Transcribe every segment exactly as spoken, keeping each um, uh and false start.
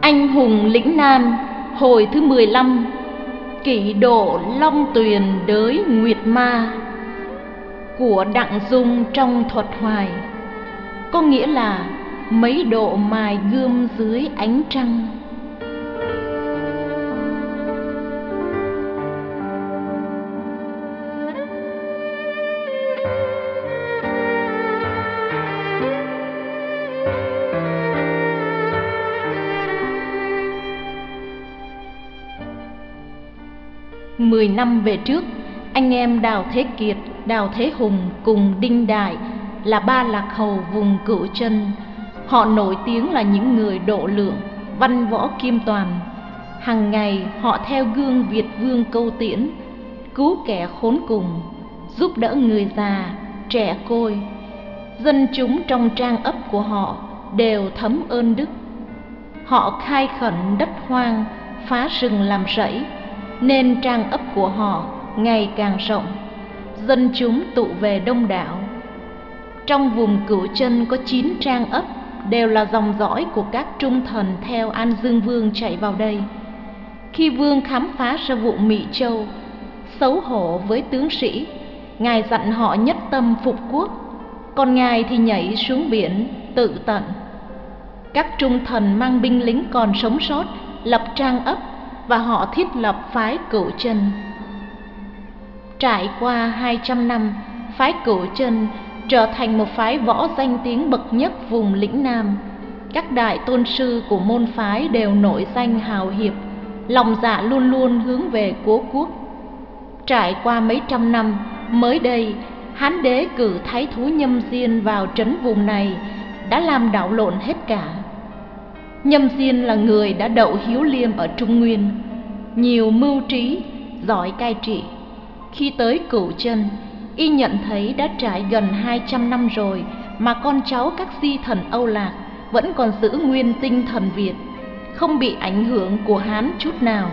Anh hùng lĩnh Nam, hồi thứ mười lăm. Kỷ độ Long Tuyền đới Nguyệt Ma của Đặng Dung trong Thuật Hoài, có nghĩa là mấy độ mài gươm dưới ánh trăng. Mười năm về trước, anh em Đào Thế Kiệt, Đào Thế Hùng cùng Đinh Đại là ba lạc hầu vùng Cửu Chân. Họ nổi tiếng là những người độ lượng, văn võ kim toàn. Hằng ngày họ theo gương Việt Vương Câu Tiễn, cứu kẻ khốn cùng, giúp đỡ người già, trẻ côi. Dân chúng trong trang ấp của họ đều thấm ơn đức. Họ khai khẩn đất hoang, phá rừng làm rẫy, nên trang ấp của họ ngày càng rộng, dân chúng tụ về đông đảo. Trong vùng Cửu Chân có chín trang ấp, đều là dòng dõi của các trung thần theo An Dương Vương chạy vào đây. Khi Vương khám phá ra vụ Mị Châu, xấu hổ với tướng sĩ, Ngài dặn họ nhất tâm phục quốc, còn Ngài thì nhảy xuống biển tự tận. Các trung thần mang binh lính còn sống sót lập trang ấp, và họ thiết lập phái Cửu Chân. Trải qua hai trăm năm, phái Cửu Chân trở thành một phái võ danh tiếng bậc nhất vùng lĩnh Nam. Các đại tôn sư của môn phái đều nổi danh hào hiệp, lòng dạ luôn luôn hướng về cố quốc. Trải qua mấy trăm năm, mới đây Hán đế cử thái thú Nhâm Diên vào trấn vùng này, đã làm đảo lộn hết cả. Nhâm Diên là người đã đậu Hiếu Liêm ở Trung Nguyên, nhiều mưu trí, giỏi cai trị. Khi tới Cửu Chân, y nhận thấy đã trải gần hai trăm năm rồi mà con cháu các di thần Âu Lạc vẫn còn giữ nguyên tinh thần Việt, không bị ảnh hưởng của Hán chút nào.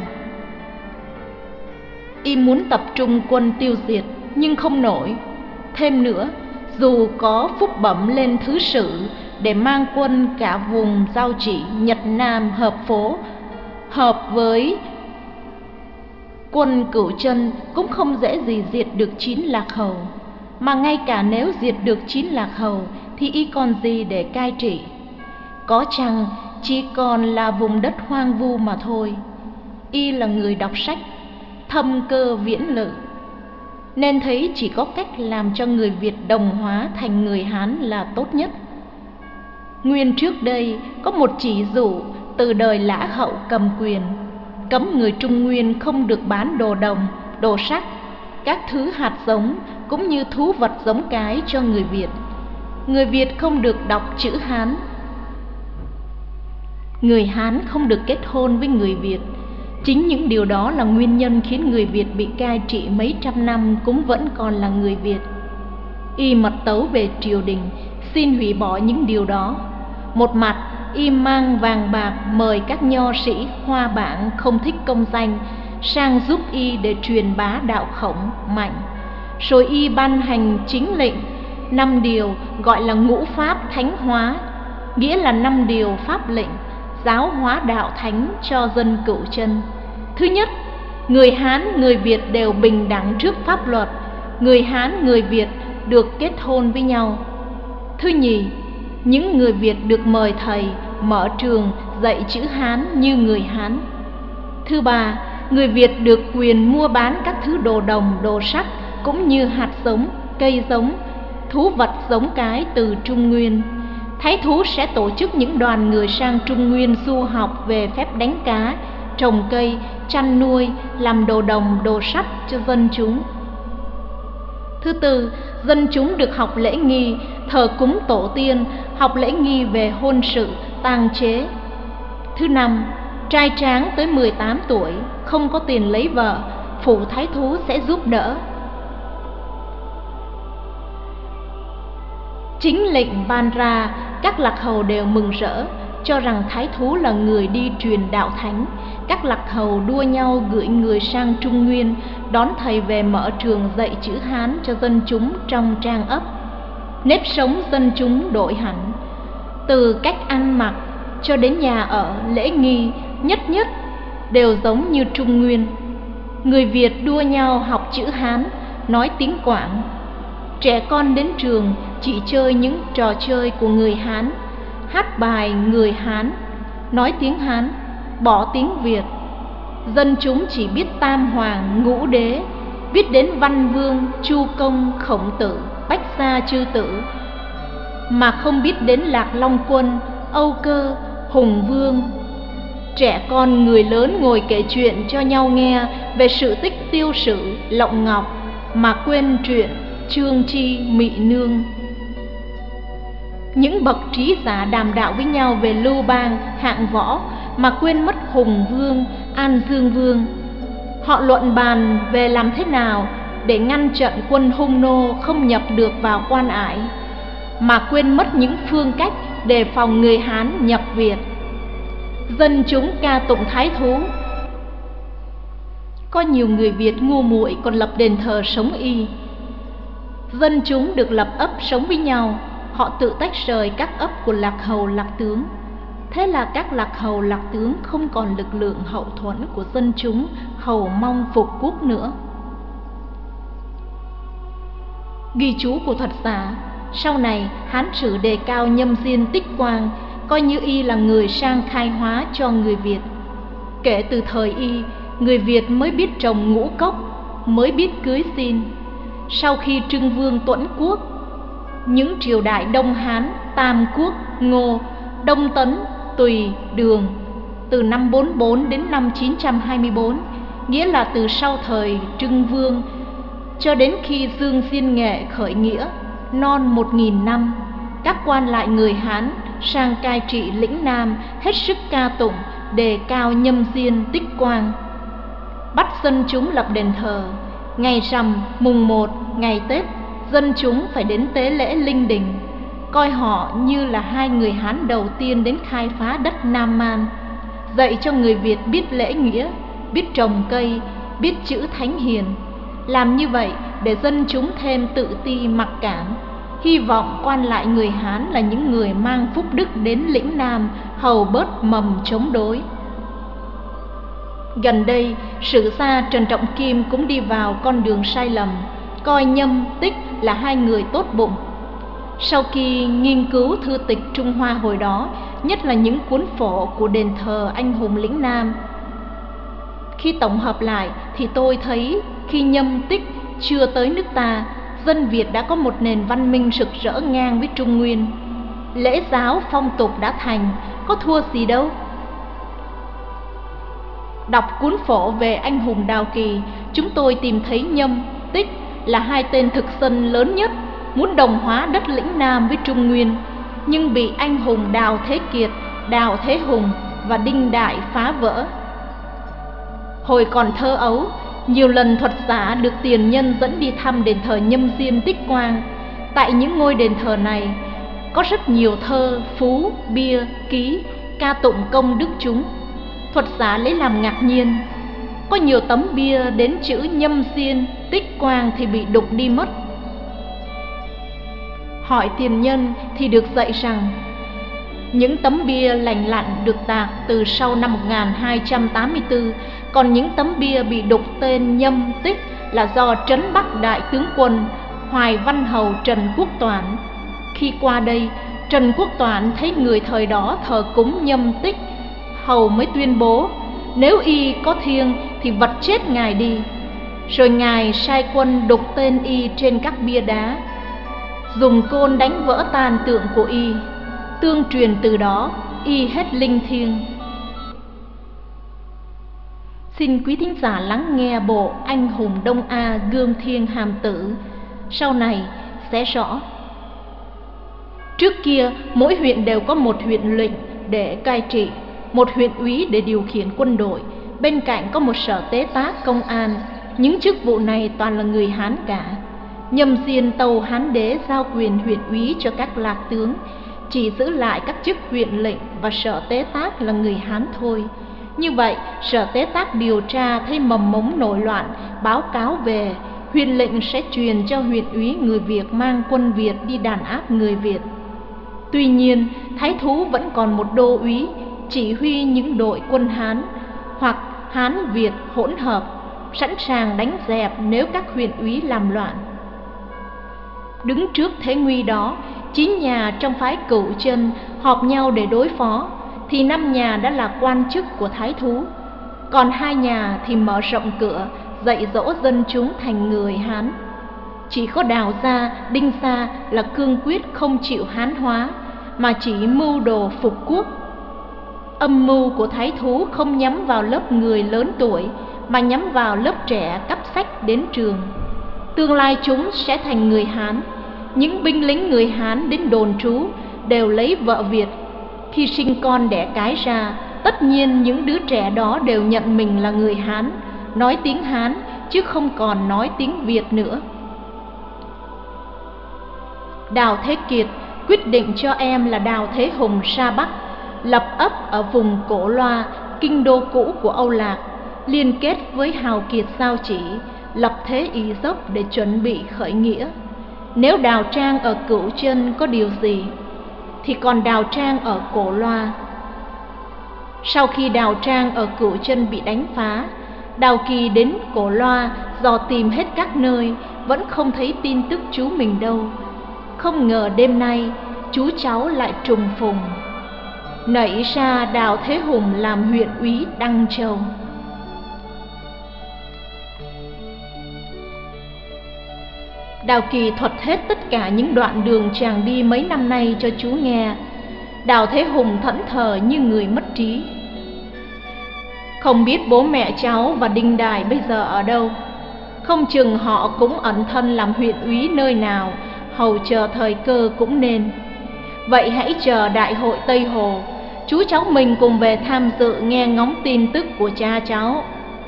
Y muốn tập trung quân tiêu diệt nhưng không nổi. Thêm nữa, dù có phúc bẩm lên thứ sử để mang quân cả vùng giao chỉ Nhật Nam hợp phố, hợp với quân Cửu Chân, cũng không dễ gì diệt được chín lạc hầu. Mà ngay cả nếu diệt được chín lạc hầu thì y còn gì để cai trị? Có chăng chỉ còn là vùng đất hoang vu mà thôi. Y là người đọc sách, thâm cơ viễn lự, nên thấy chỉ có cách làm cho người Việt đồng hóa thành người Hán là tốt nhất. Nguyên trước đây có một chỉ dụ từ đời Lã Hậu cầm quyền, cấm người Trung Nguyên không được bán đồ đồng, đồ sắt, các thứ hạt giống cũng như thú vật giống cái cho người Việt. Người Việt không được đọc chữ Hán. Người Hán không được kết hôn với người Việt. Chính những điều đó là nguyên nhân khiến người Việt bị cai trị mấy trăm năm cũng vẫn còn là người Việt. Y mật tấu về triều đình, xin hủy bỏ những điều đó. Một mặt, y mang vàng bạc mời các nho sĩ Hoa Bảng không thích công danh sang giúp y để truyền bá đạo Khổng mạnh. Rồi y ban hành chính lệnh năm điều gọi là ngũ pháp thánh hóa, nghĩa là năm điều pháp lệnh giáo hóa đạo thánh cho dân Cửu Chân. Thứ nhất, người Hán, người Việt đều bình đẳng trước pháp luật. Người Hán, người Việt được kết hôn với nhau. Thứ nhì, những người Việt được mời thầy mở trường dạy chữ Hán như người Hán. Thứ ba, người Việt được quyền mua bán các thứ đồ đồng, đồ sắt cũng như hạt giống, cây giống, thú vật giống cái từ Trung Nguyên. Thái thú sẽ tổ chức những đoàn người sang Trung Nguyên du học về phép đánh cá, trồng cây, chăn nuôi, làm đồ đồng, đồ sắt cho dân chúng. Thứ tư, dân chúng được học lễ nghi, thờ cúng tổ tiên, học lễ nghi về hôn sự, tang chế. Thứ năm, trai tráng tới mười tám tuổi, không có tiền lấy vợ, phụ thái thú sẽ giúp đỡ. Chính lệnh ban ra, các lạc hầu đều mừng rỡ, cho rằng thái thú là người đi truyền đạo thánh. Các lạc hầu đua nhau gửi người sang Trung Nguyên đón thầy về mở trường dạy chữ Hán cho dân chúng trong trang ấp. Nếp sống dân chúng đổi hẳn, từ cách ăn mặc, cho đến nhà ở, lễ nghi, nhất nhất đều giống như Trung Nguyên. Người Việt đua nhau học chữ Hán, nói tiếng Quảng. Trẻ con đến trường chỉ chơi những trò chơi của người Hán, hát bài người Hán, nói tiếng Hán, bỏ tiếng Việt. Dân chúng chỉ biết Tam Hoàng, Ngũ Đế, biết đến Văn Vương, Chu Công, Khổng Tử, Bách Gia Chư Tử, mà không biết đến Lạc Long Quân, Âu Cơ, Hùng Vương. Trẻ con người lớn ngồi kể chuyện cho nhau nghe về sự tích Tiêu Sử, Lộng Ngọc, mà quên chuyện Trương Chi, Mị Nương. Những bậc trí giả đàm đạo với nhau về Lưu Bang, Hạng Võ, mà quên mất Hùng Vương, An Dương Vương. Họ luận bàn về làm thế nào để ngăn trận quân Hung Nô không nhập được vào Quan Ải, mà quên mất những phương cách đề phòng người Hán nhập Việt. Dân chúng ca tụng thái thú. Có nhiều người Việt ngu muội còn lập đền thờ sống y. Dân chúng được lập ấp sống với nhau, họ tự tách rời các ấp của lạc hầu lạc tướng. Thế là các lạc hầu lạc tướng không còn lực lượng hậu thuẫn của dân chúng hầu mong phục quốc nữa. Ghi chú của thuật giả, sau này Hán Sử đề cao Nhâm Diên Tích Quang, coi như y là người sang khai hóa cho người Việt. Kể từ thời y, người Việt mới biết trồng ngũ cốc, mới biết cưới xin. Sau khi Trưng Vương Tuẫn Quốc, những triều đại Đông Hán, Tam Quốc, Ngô, Đông Tấn, Tùy, Đường, từ năm bốn mươi bốn đến năm chín trăm hai mươi bốn, nghĩa là từ sau thời Trưng Vương cho đến khi Dương Diên Nghệ khởi nghĩa, non một nghìn năm, các quan lại người Hán sang cai trị lĩnh Nam hết sức ca tụng đề cao Nhâm Diên Tích Quang, bắt dân chúng lập đền thờ. Ngày rằm, mùng một, ngày Tết, dân chúng phải đến tế lễ linh đình, coi họ như là hai người Hán đầu tiên đến khai phá đất Nam Man, dạy cho người Việt biết lễ nghĩa, biết trồng cây, biết chữ thánh hiền. Làm như vậy để dân chúng thêm tự ti mặc cảm, hy vọng quan lại người Hán là những người mang phúc đức đến lĩnh Nam hầu bớt mầm chống đối. Gần đây, sử gia Trần Trọng Kim cũng đi vào con đường sai lầm, coi Nhâm, Tích là hai người tốt bụng. Sau khi nghiên cứu thư tịch Trung Hoa hồi đó, nhất là những cuốn phổ của đền thờ anh hùng lĩnh Nam, khi tổng hợp lại thì tôi thấy khi Nhâm, Tích chưa tới nước ta, dân Việt đã có một nền văn minh rực rỡ ngang với Trung Nguyên. Lễ giáo phong tục đã thành, có thua gì đâu. Đọc cuốn phổ về anh hùng Đào Kỳ, chúng tôi tìm thấy Nhâm, Tích là hai tên thực dân lớn nhất, muốn đồng hóa đất lĩnh Nam với Trung Nguyên, nhưng bị anh hùng Đào Thế Kiệt, Đào Thế Hùng và Đinh Đại phá vỡ. Hồi còn thơ ấu, nhiều lần thuật giả được tiền nhân dẫn đi thăm đền thờ Nhâm Diên Tích Quang. Tại những ngôi đền thờ này có rất nhiều thơ, phú, bia, ký, ca tụng công đức chúng. Thuật giả lấy làm ngạc nhiên, có nhiều tấm bia đến chữ Nhâm Diên Tích Quang thì bị đục đi mất. Hỏi tiền nhân thì được dạy rằng những tấm bia lành lặn được tạc từ sau năm một nghìn hai trăm tám mươi tư, còn những tấm bia bị đục tên Nhâm Tích là do trấn Bắc đại tướng quân Hoài Văn Hầu Trần Quốc Toản. Khi qua đây, Trần Quốc Toản thấy người thời đó thờ cúng Nhâm Tích, hầu mới tuyên bố nếu y có thiêng thì vật chết ngài đi. Rồi ngài sai quân đục tên y trên các bia đá, dùng côn đánh vỡ tàn tượng của y. Tương truyền từ đó y hết linh thiêng. Xin quý thính giả lắng nghe bộ Anh hùng Đông A Gương Thiên Hàm Tử, sau này sẽ rõ. Trước kia mỗi huyện đều có một huyện lệnh để cai trị, một huyện úy để điều khiển quân đội, bên cạnh có một sở tế tác công an. Những chức vụ này toàn là người Hán cả. Nhâm Diên tâu Hán đế giao quyền huyện úy cho các lạc tướng, chỉ giữ lại các chức huyện lệnh và sở tế tác là người Hán thôi. Như vậy, sở tế tác điều tra thấy mầm mống nổi loạn, báo cáo về, huyện lệnh sẽ truyền cho huyện úy người Việt mang quân Việt đi đàn áp người Việt. Tuy nhiên, thái thú vẫn còn một đô úy chỉ huy những đội quân Hán hoặc Hán Việt hỗn hợp, sẵn sàng đánh dẹp nếu các huyện úy làm loạn. Đứng trước thế nguy đó, chín nhà trong phái Cửu Chân họp nhau để đối phó, thì năm nhà đã là quan chức của thái thú, còn hai nhà thì mở rộng cửa, dạy dỗ dân chúng thành người Hán. Chỉ có Đào Gia, Đinh Sa là cương quyết không chịu Hán hóa, mà chỉ mưu đồ phục quốc. Âm mưu của thái thú không nhắm vào lớp người lớn tuổi, mà nhắm vào lớp trẻ cắp sách đến trường. Tương lai chúng sẽ thành người Hán. Những binh lính người Hán đến đồn trú đều lấy vợ Việt. Khi sinh con đẻ cái ra, tất nhiên những đứa trẻ đó đều nhận mình là người Hán, nói tiếng Hán chứ không còn nói tiếng Việt nữa. Đào Thế Kiệt quyết định cho em là Đào Thế Hùng ra Bắc, lập ấp ở vùng Cổ Loa, kinh đô cũ của Âu Lạc, liên kết với hào kiệt Giao Chỉ, lập thế Ý Dốc để chuẩn bị khởi nghĩa. Nếu Đào Trang ở Cửu Chân có điều gì, thì còn Đào Trang ở Cổ Loa. Sau khi Đào Trang ở Cửu Chân bị đánh phá, Đào Kỳ đến Cổ Loa dò tìm hết các nơi, vẫn không thấy tin tức chú mình đâu. Không ngờ đêm nay chú cháu lại trùng phùng, nảy ra Đào Thế Hùng làm huyện úy Đăng Châu. Đào Kỳ thuật hết tất cả những đoạn đường chàng đi mấy năm nay cho chú nghe. Đào Thế Hùng thẫn thờ như người mất trí. Không biết bố mẹ cháu và Đinh Đài bây giờ ở đâu, không chừng họ cũng ẩn thân làm huyện úy nơi nào, hầu chờ thời cơ cũng nên. Vậy hãy chờ đại hội Tây Hồ, chú cháu mình cùng về tham dự nghe ngóng tin tức của cha cháu.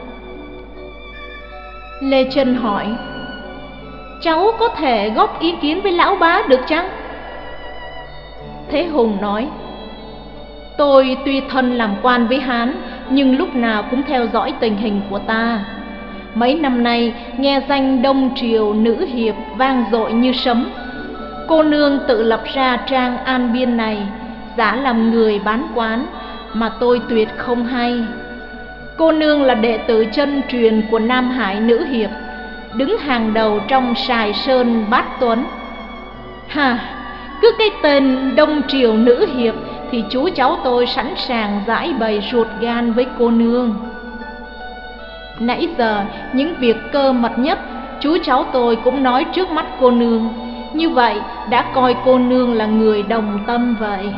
Lê Chân hỏi: cháu có thể góp ý kiến với lão bá được chăng? Thế Hùng nói: tôi tuy thân làm quan với Hán, nhưng lúc nào cũng theo dõi tình hình của ta. Mấy năm nay nghe danh Đông Triều nữ hiệp vang dội như sấm. Cô nương tự lập ra trang An Biên này, giả làm người bán quán, mà tôi tuyệt không hay. Cô nương là đệ tử chân truyền của Nam Hải nữ hiệp, đứng hàng đầu trong Sài Sơn Bát Tuấn. Hà, cứ cái tên Đông Triều nữ hiệp thì chú cháu tôi sẵn sàng giải bày ruột gan với cô nương. Nãy giờ những việc cơ mật nhất chú cháu tôi cũng nói trước mắt cô nương, như vậy đã coi cô nương là người đồng tâm vậy.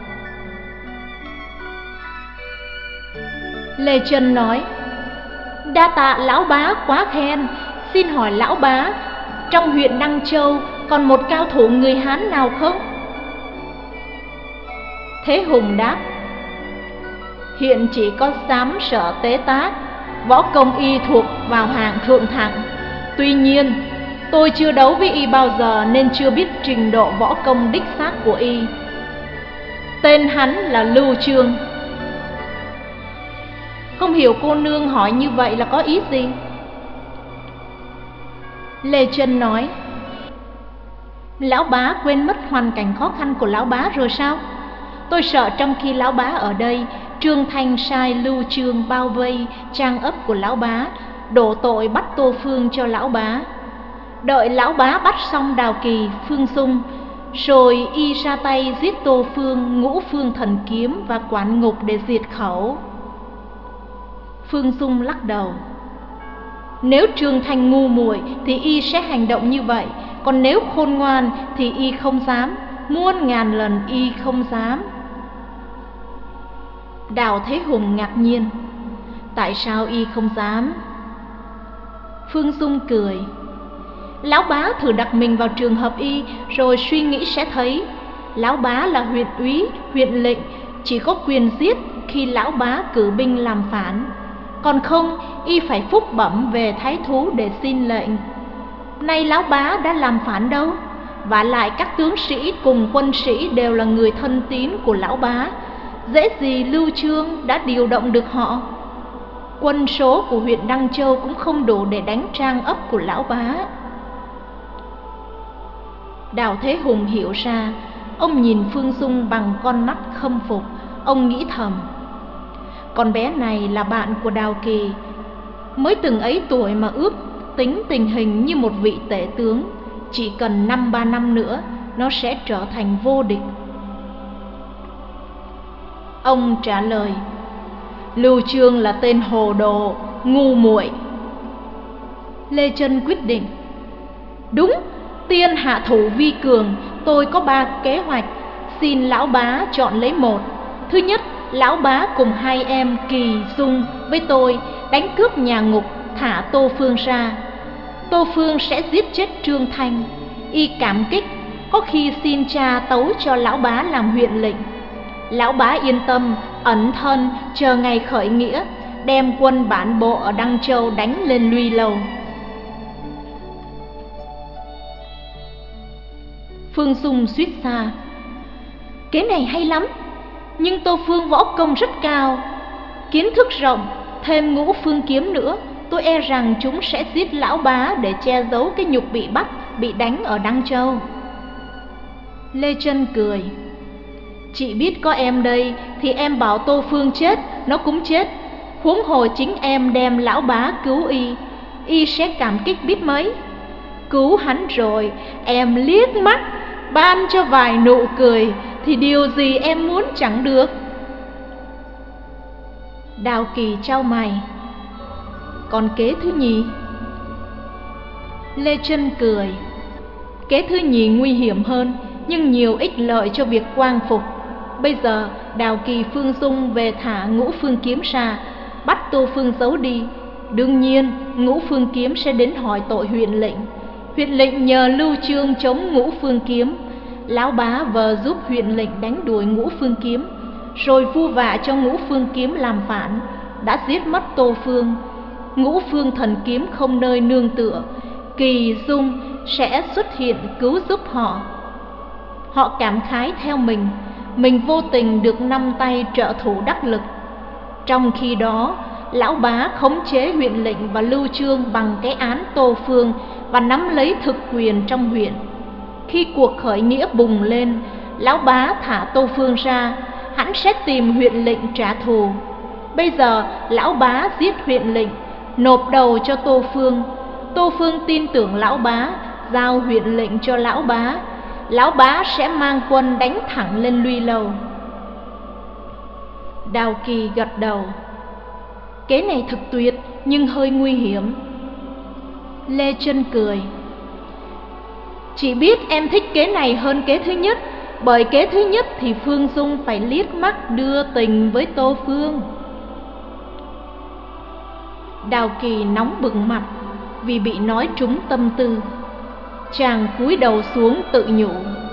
Lê Chân nói: đa tạ lão bá quá khen. Xin hỏi lão bá, trong huyện Đăng Châu còn một cao thủ người Hán nào không? Thế Hùng đáp: hiện chỉ có Xám Sở Tế Tác, võ công y thuộc vào hạng thượng thặng. Tuy nhiên tôi chưa đấu với y bao giờ nên chưa biết trình độ võ công đích xác của y. Tên hắn là Lưu Chương. Không hiểu cô nương hỏi như vậy là có ý gì? Lê Chân nói: lão bá quên mất hoàn cảnh khó khăn của lão bá rồi sao? Tôi sợ trong khi lão bá ở đây, Trương Thanh sai Lưu Chương bao vây trang ấp của lão bá, đổ tội bắt Tô Phương cho lão bá. Đợi lão bá bắt xong Đào Kỳ, Phương Dung, rồi y ra tay giết Tô Phương, Ngũ Phương Thần Kiếm và quản ngục để diệt khẩu. Phương Dung lắc đầu: nếu Trương Thanh ngu muội thì y sẽ hành động như vậy, còn nếu khôn ngoan thì y không dám, muôn ngàn lần y không dám. Đào Thế Hùng ngạc nhiên: tại sao y không dám? Phương Dung cười: lão bá thử đặt mình vào trường hợp y rồi suy nghĩ sẽ thấy. Lão bá là huyện úy, huyện lệnh, chỉ có quyền giết khi lão bá cử binh làm phản, còn không y phải phúc bẩm về thái thú để xin lệnh. Nay lão bá đã làm phản đâu, vả lại các tướng sĩ cùng quân sĩ đều là người thân tín của lão bá, dễ gì Lưu Chương đã điều động được họ. Quân số của huyện Đăng Châu cũng không đủ để đánh trang ấp của lão bá. Đào Thế Hùng hiểu ra ông nhìn Phương Dung bằng con mắt khâm phục. Ông nghĩ thầm, con bé này là bạn của Đào Kỳ, mới từng ấy tuổi mà ước tính tình hình như một vị tể tướng. Chỉ cần năm ba năm nữa nó sẽ trở thành vô địch. Ông trả lời, Lưu Chương là tên hồ đồ, ngu muội. Lê Chân quyết định, đúng, tiên hạ thủ vi cường. Tôi có ba kế hoạch, xin lão bá chọn lấy một. Thứ nhất, lão bá cùng hai em Kỳ Dung với tôi đánh cướp nhà Ngục, thả Tô Phương ra. Tô Phương sẽ giết chết Trương Thanh. Y cảm kích, có khi xin cha tấu cho lão bá làm huyện lệnh. Lão bá yên tâm, ẩn thân chờ ngày khởi nghĩa, đem quân bản bộ ở Đăng Châu đánh lên Luy Lâu. Phương Dung suýt xa, kế này hay lắm, nhưng Tô Phương võ công rất cao, kiến thức rộng, thêm Ngũ Phương kiếm nữa, tôi e rằng chúng sẽ giết lão bá để che giấu cái nhục bị bắt, bị đánh ở Đăng Châu. Lê Chân cười, chị biết có em đây thì em bảo Tô Phương chết, nó cũng chết. Huống hồ chính em đem lão bá cứu y, y sẽ cảm kích biết mấy. Cứu hắn rồi, em liếc mắt, ban cho vài nụ cười, thì điều gì em muốn chẳng được. Đào Kỳ chau mày, còn kế thứ nhì? Lê Chân cười, kế thứ nhì nguy hiểm hơn, nhưng nhiều ích lợi cho việc quang phục. Bây giờ Đào Kỳ Phương Dung về thả Ngũ Phương kiếm ra, bắt Tô Phương giấu đi. Đương nhiên Ngũ Phương kiếm sẽ đến hỏi tội huyện lệnh. Huyện lệnh nhờ Lưu Chương chống Ngũ Phương kiếm. Lão bá vờ giúp huyện lệnh đánh đuổi Ngũ Phương kiếm, rồi vu vạ cho Ngũ Phương kiếm làm phản, đã giết mất Tô Phương. Ngũ Phương thần kiếm không nơi nương tựa, Kỳ Dung sẽ xuất hiện cứu giúp họ. Họ cảm khái theo mình, mình vô tình được năm tay trợ thủ đắc lực. Trong khi đó, lão bá khống chế huyện lệnh và Lưu Chương bằng cái án Tô Phương và nắm lấy thực quyền trong huyện. Khi cuộc khởi nghĩa bùng lên, lão bá thả Tô Phương ra, hắn sẽ tìm huyện lệnh trả thù. Bây giờ lão bá giết huyện lệnh, nộp đầu cho Tô Phương. Tô Phương tin tưởng lão bá, giao huyện lệnh cho lão bá. Lão bá sẽ mang quân đánh thẳng lên Luy Lâu. Đào Kỳ gật đầu, kế này thật tuyệt nhưng hơi nguy hiểm. Lê Chân cười, chị biết em thích kế này hơn kế thứ nhất, bởi kế thứ nhất thì Phương Dung phải liếc mắt đưa tình với Tô Phương. Đào Kỳ nóng bừng mặt vì bị nói trúng tâm tư. Chàng cúi đầu xuống tự nhủ,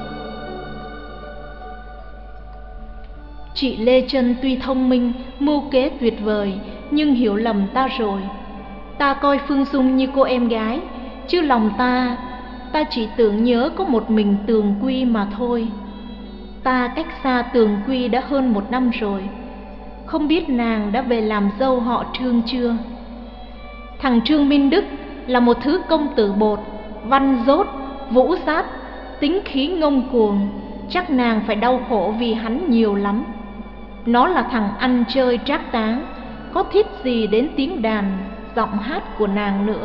chị Lê Chân tuy thông minh, mưu kế tuyệt vời, nhưng hiểu lầm ta rồi. Ta coi Phương Dung như cô em gái, chứ lòng ta, ta chỉ tưởng nhớ có một mình Tường Quy mà thôi. Ta cách xa Tường Quy đã hơn một năm rồi, không biết nàng đã về làm dâu họ Trương chưa. Thằng Trương Minh Đức là một thứ công tử bột, văn dốt, vũ sát, tính khí ngông cuồng, chắc nàng phải đau khổ vì hắn nhiều lắm. Nó là thằng ăn chơi trác táng, có thiết gì đến tiếng đàn, giọng hát của nàng nữa.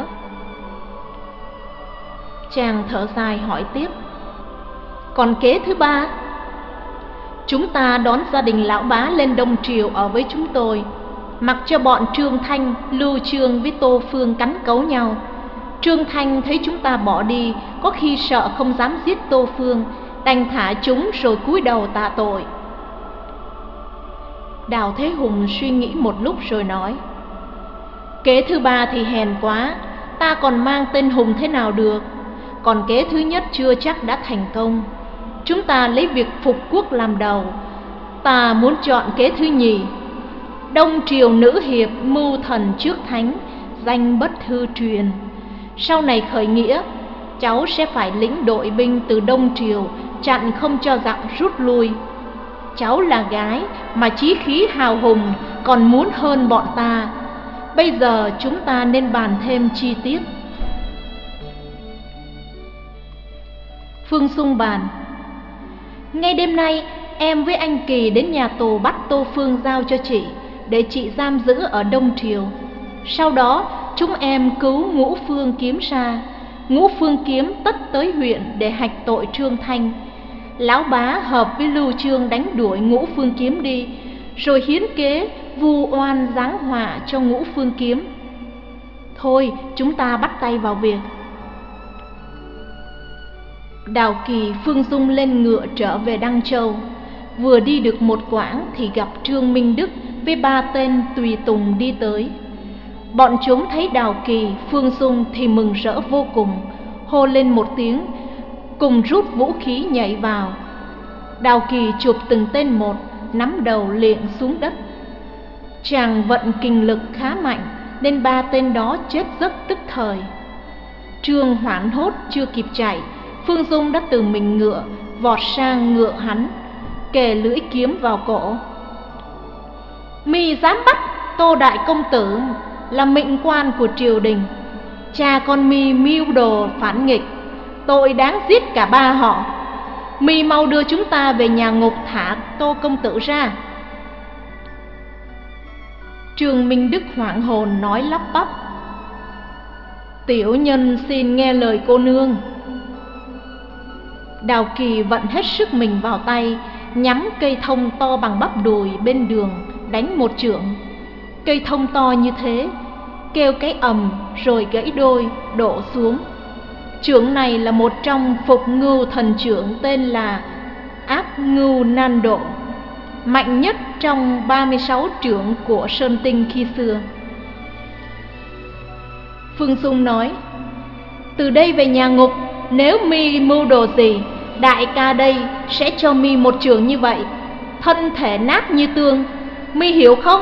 Chàng thở dài hỏi tiếp, còn kế thứ ba? Chúng ta đón gia đình lão bá lên Đông Triều ở với chúng tôi, mặc cho bọn Trương Thanh, Lưu Chương với Tô Phương cắn cấu nhau. Trương Thanh thấy chúng ta bỏ đi, có khi sợ không dám giết Tô Phương, đành thả chúng rồi cúi đầu tạ tội. Đào Thế Hùng suy nghĩ một lúc rồi nói, kế thứ ba thì hèn quá, ta còn mang tên Hùng thế nào được. Còn kế thứ nhất chưa chắc đã thành công. Chúng ta lấy việc phục quốc làm đầu. Ta muốn chọn kế thứ nhì. Đông Triều nữ hiệp, mưu thần trước thánh, danh bất hư truyền. Sau này khởi nghĩa, cháu sẽ phải lĩnh đội binh từ Đông Triều, chặn không cho giặc rút lui. Cháu là gái mà chí khí hào hùng, còn muốn hơn bọn ta. Bây giờ chúng ta nên bàn thêm chi tiết. Phương Dung bàn, Ngay đêm nay em với anh Kỳ đến nhà tù bắt Tô Phương giao cho chị, để chị giam giữ ở Đông Triều. Sau đó chúng em cứu Ngũ Phương Kiếm ra. Ngũ Phương Kiếm tất tới huyện để hạch tội Trương Thanh. Lão bá hợp với Lưu Chương đánh đuổi Ngũ Phương Kiếm đi, rồi hiến kế vu oan giáng họa cho Ngũ Phương Kiếm. Thôi chúng ta bắt tay vào việc. Đào Kỳ, Phương Dung lên ngựa trở về Đăng Châu. Vừa đi được một quãng thì gặp Trương Minh Đức với ba tên tùy tùng đi tới. Bọn chúng thấy Đào Kỳ, Phương Dung thì mừng rỡ vô cùng, hô lên một tiếng, cùng rút vũ khí nhảy vào. Đào Kỳ chụp từng tên một, nắm đầu liệng xuống đất. Chàng vận kình lực khá mạnh nên ba tên đó chết rất tức thời. Trương hoảng hốt chưa kịp chạy, Phương Dung đã từ mình ngựa vọt sang ngựa hắn, kề lưỡi kiếm vào cổ. Mi dám bắt Tô đại công tử là mệnh quan của triều đình, cha con mi mưu đồ phản nghịch, tội đáng giết cả ba họ. Mi mau đưa chúng ta về nhà ngục thả Tô công tử ra. Trương Minh Đức hoảng hồn nói lắp bắp: Tiểu nhân xin nghe lời cô nương. Đào Kỳ vận hết sức mình vào tay, nhắm cây thông to bằng bắp đùi bên đường đánh một chưởng. Cây thông to như thế kêu cái ầm rồi gãy đôi đổ xuống. Chưởng này là một trong Phục Ngưu thần chưởng tên là Ác Ngưu Nan Độ, mạnh nhất trong ba mươi sáu chưởng của Sơn Tinh khi xưa. Phương Dung nói: Từ đây về nhà ngục, nếu mi mưu đồ gì, đại ca đây sẽ cho mi một chưởng như vậy, thân thể nát như tương, mi hiểu không?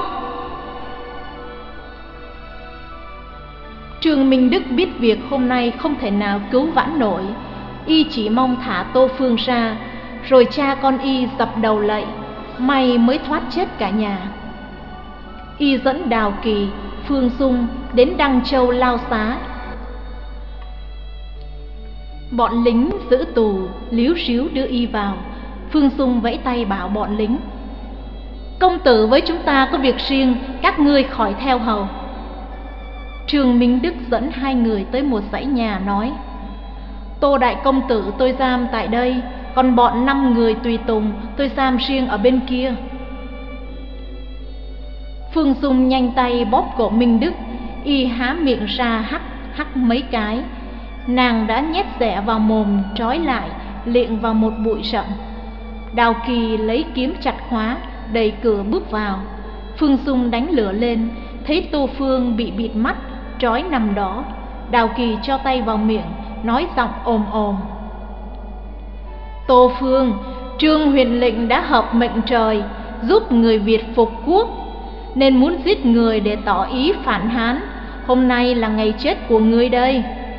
Trương Minh Đức biết việc hôm nay không thể nào cứu vãn nổi, y chỉ mong thả Tô Phương ra, rồi cha con y dập đầu lạy, may mới thoát chết cả nhà. Y dẫn Đào Kỳ, Phương Dung đến Đăng Châu lao xá. Bọn lính giữ tù líu ríu đưa y vào. Phương Dung vẫy tay bảo bọn lính: Công tử với chúng ta có việc riêng, các ngươi khỏi theo hầu. Trương Minh Đức dẫn hai người tới một dãy nhà nói: Tô đại công tử tôi giam tại đây, còn bọn năm người tùy tùng tôi giam riêng ở bên kia. Phương Dung nhanh tay bóp cổ Minh Đức, y há miệng ra hắc hắc mấy cái. Nàng đã nhét rẻ vào mồm trói lại, liệng vào một bụi rậm. Đào Kỳ lấy kiếm chặt khóa, đẩy cửa bước vào. Phương Dung đánh lửa lên, thấy Tô Phương bị bịt mắt, trói nằm đó. Đào Kỳ cho tay vào miệng, nói giọng ồm ồm: Tô Phương, Trương Huyền Lệnh đã hợp mệnh trời, giúp người Việt phục quốc, nên muốn giết người để tỏ ý phản Hán. Hôm nay là ngày chết của ngươi đây.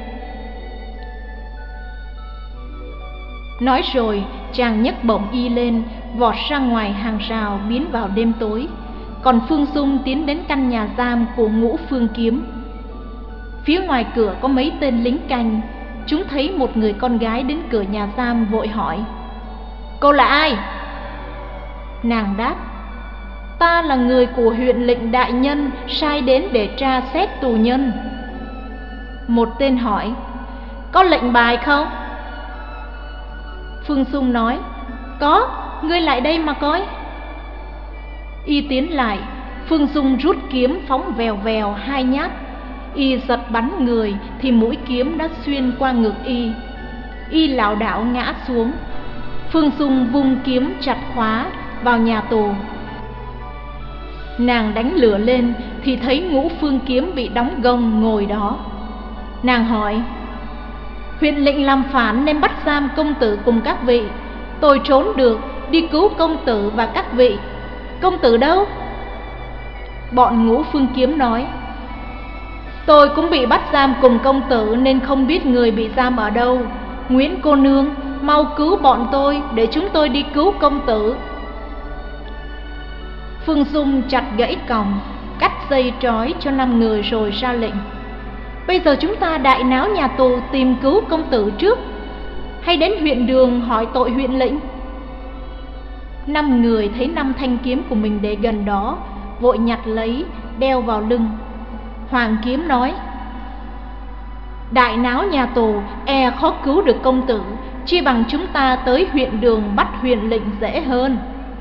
Nói rồi chàng nhấc bổng y lên, vọt ra ngoài hàng rào biến vào đêm tối. Còn Phương Dung tiến đến căn nhà giam của Ngũ Phương Kiếm. Phía ngoài cửa có mấy tên lính canh. Chúng thấy một người con gái đến cửa nhà giam vội hỏi: Cô là ai? Nàng đáp: Ta là người của huyện lệnh đại nhân sai đến để tra xét tù nhân. Một tên hỏi: Có lệnh bài không? Phương Dung nói: Có, ngươi lại đây mà coi. Y tiến lại, Phương Dung rút kiếm phóng vèo vèo hai nhát. Y giật bắn người thì mũi kiếm đã xuyên qua ngực y. Y lảo đảo ngã xuống. Phương Dung vung kiếm chặt khóa vào nhà tù. Nàng đánh lửa lên thì thấy Ngũ Phương Kiếm bị đóng gông ngồi đó. Nàng hỏi: Huyện lệnh làm phản nên bắt giam công tử cùng các vị. Tôi trốn được, đi cứu công tử và các vị. Công tử đâu? Bọn Ngũ Phương Kiếm nói: Tôi cũng bị bắt giam cùng công tử nên không biết người bị giam ở đâu. Nguyễn cô nương, mau cứu bọn tôi để chúng tôi đi cứu công tử. Phương Dung chặt gãy còng, cắt dây trói cho năm người rồi ra lệnh: Bây giờ chúng ta đại náo nhà tù tìm cứu công tử trước, hay đến huyện đường hỏi tội huyện lệnh? Năm người thấy năm thanh kiếm của mình để gần đó, vội nhặt lấy, đeo vào lưng. Hoàng kiếm nói: đại náo nhà tù, e khó cứu được công tử, chi bằng chúng ta tới huyện Đường bắt huyện lệnh dễ hơn.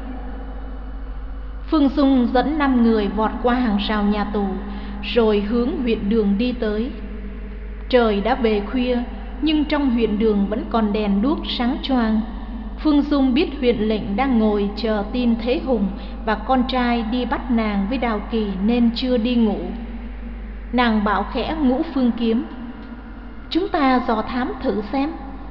Phương Dung dẫn năm người vọt qua hàng rào nhà tù, rồi hướng huyện Đường đi tới. Trời đã về khuya, nhưng trong huyện Đường vẫn còn đèn đuốc sáng choang. Phương Dung biết huyện lệnh đang ngồi chờ tin Thế Hùng và con trai đi bắt nàng với Đào Kỳ nên chưa đi ngủ. Nàng bảo khẽ Ngũ Phương Kiếm: chúng ta dò thám thử xem.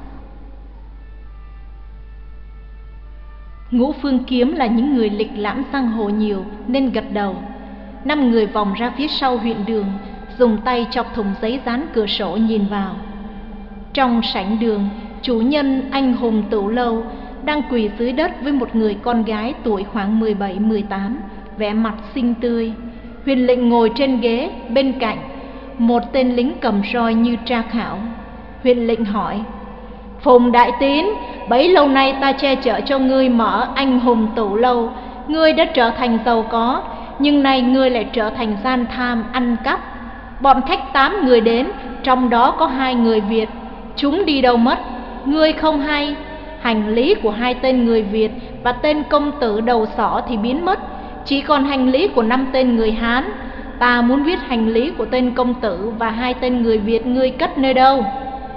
Ngũ Phương Kiếm là những người lịch lãm giang hồ nhiều nên gật đầu. Năm người vòng ra phía sau huyện Đường, dùng tay chọc thùng giấy dán cửa sổ nhìn vào. Trong sảnh đường, chủ nhân Anh Hùng Tửu Lâu đang quỳ dưới đất với một người con gái tuổi khoảng mười bảy mười tám, vẻ mặt xinh tươi. Huyện lệnh ngồi trên ghế, bên cạnh một tên lính cầm roi như tra khảo. Huyện lệnh hỏi: Phùng đại tín, bấy lâu nay ta che chở cho ngươi mở Anh Hùng Tửu Lâu, ngươi đã trở thành giàu có, nhưng nay ngươi lại trở thành gian tham ăn cắp. Bọn khách tám người đến, trong đó có hai người Việt, chúng đi đâu mất? Ngươi không hay. Hành lý của hai tên người Việt và tên công tử đầu sỏ thì biến mất, chỉ còn hành lý của năm tên người Hán. Ta muốn biết hành lý của tên công tử và hai tên người Việt ngươi cất nơi đâu?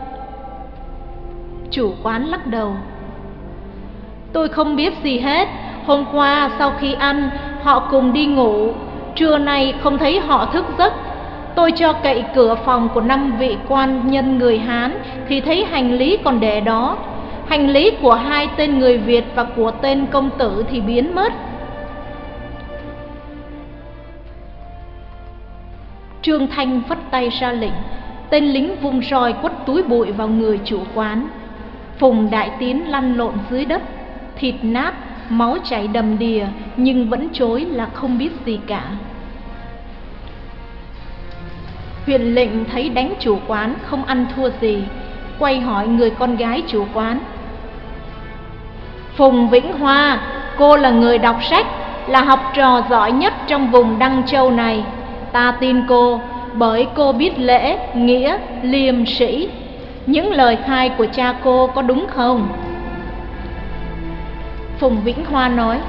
Chủ quán lắc đầu: tôi không biết gì hết. Hôm qua sau khi ăn, họ cùng đi ngủ. Trưa nay không thấy họ thức giấc. Tôi cho cậy cửa phòng của năm vị quan nhân người Hán thì thấy hành lý còn để đó. Hành lý của hai tên người Việt và của tên công tử thì biến mất. Trương Thanh phất tay ra lệnh, tên lính vung roi quất túi bụi vào người chủ quán. Phùng đại tín lăn lộn dưới đất, thịt nát, máu chảy đầm đìa, nhưng vẫn chối là không biết gì cả. Huyện lệnh thấy đánh chủ quán không ăn thua gì, quay hỏi người con gái chủ quán: Phùng Vĩnh Hoa, cô là người đọc sách, là học trò giỏi nhất trong vùng Đăng Châu này. Ta tin cô bởi cô biết lễ, nghĩa, liêm sĩ. Những lời khai của cha cô có đúng không? Phùng Vĩnh Hoa nói: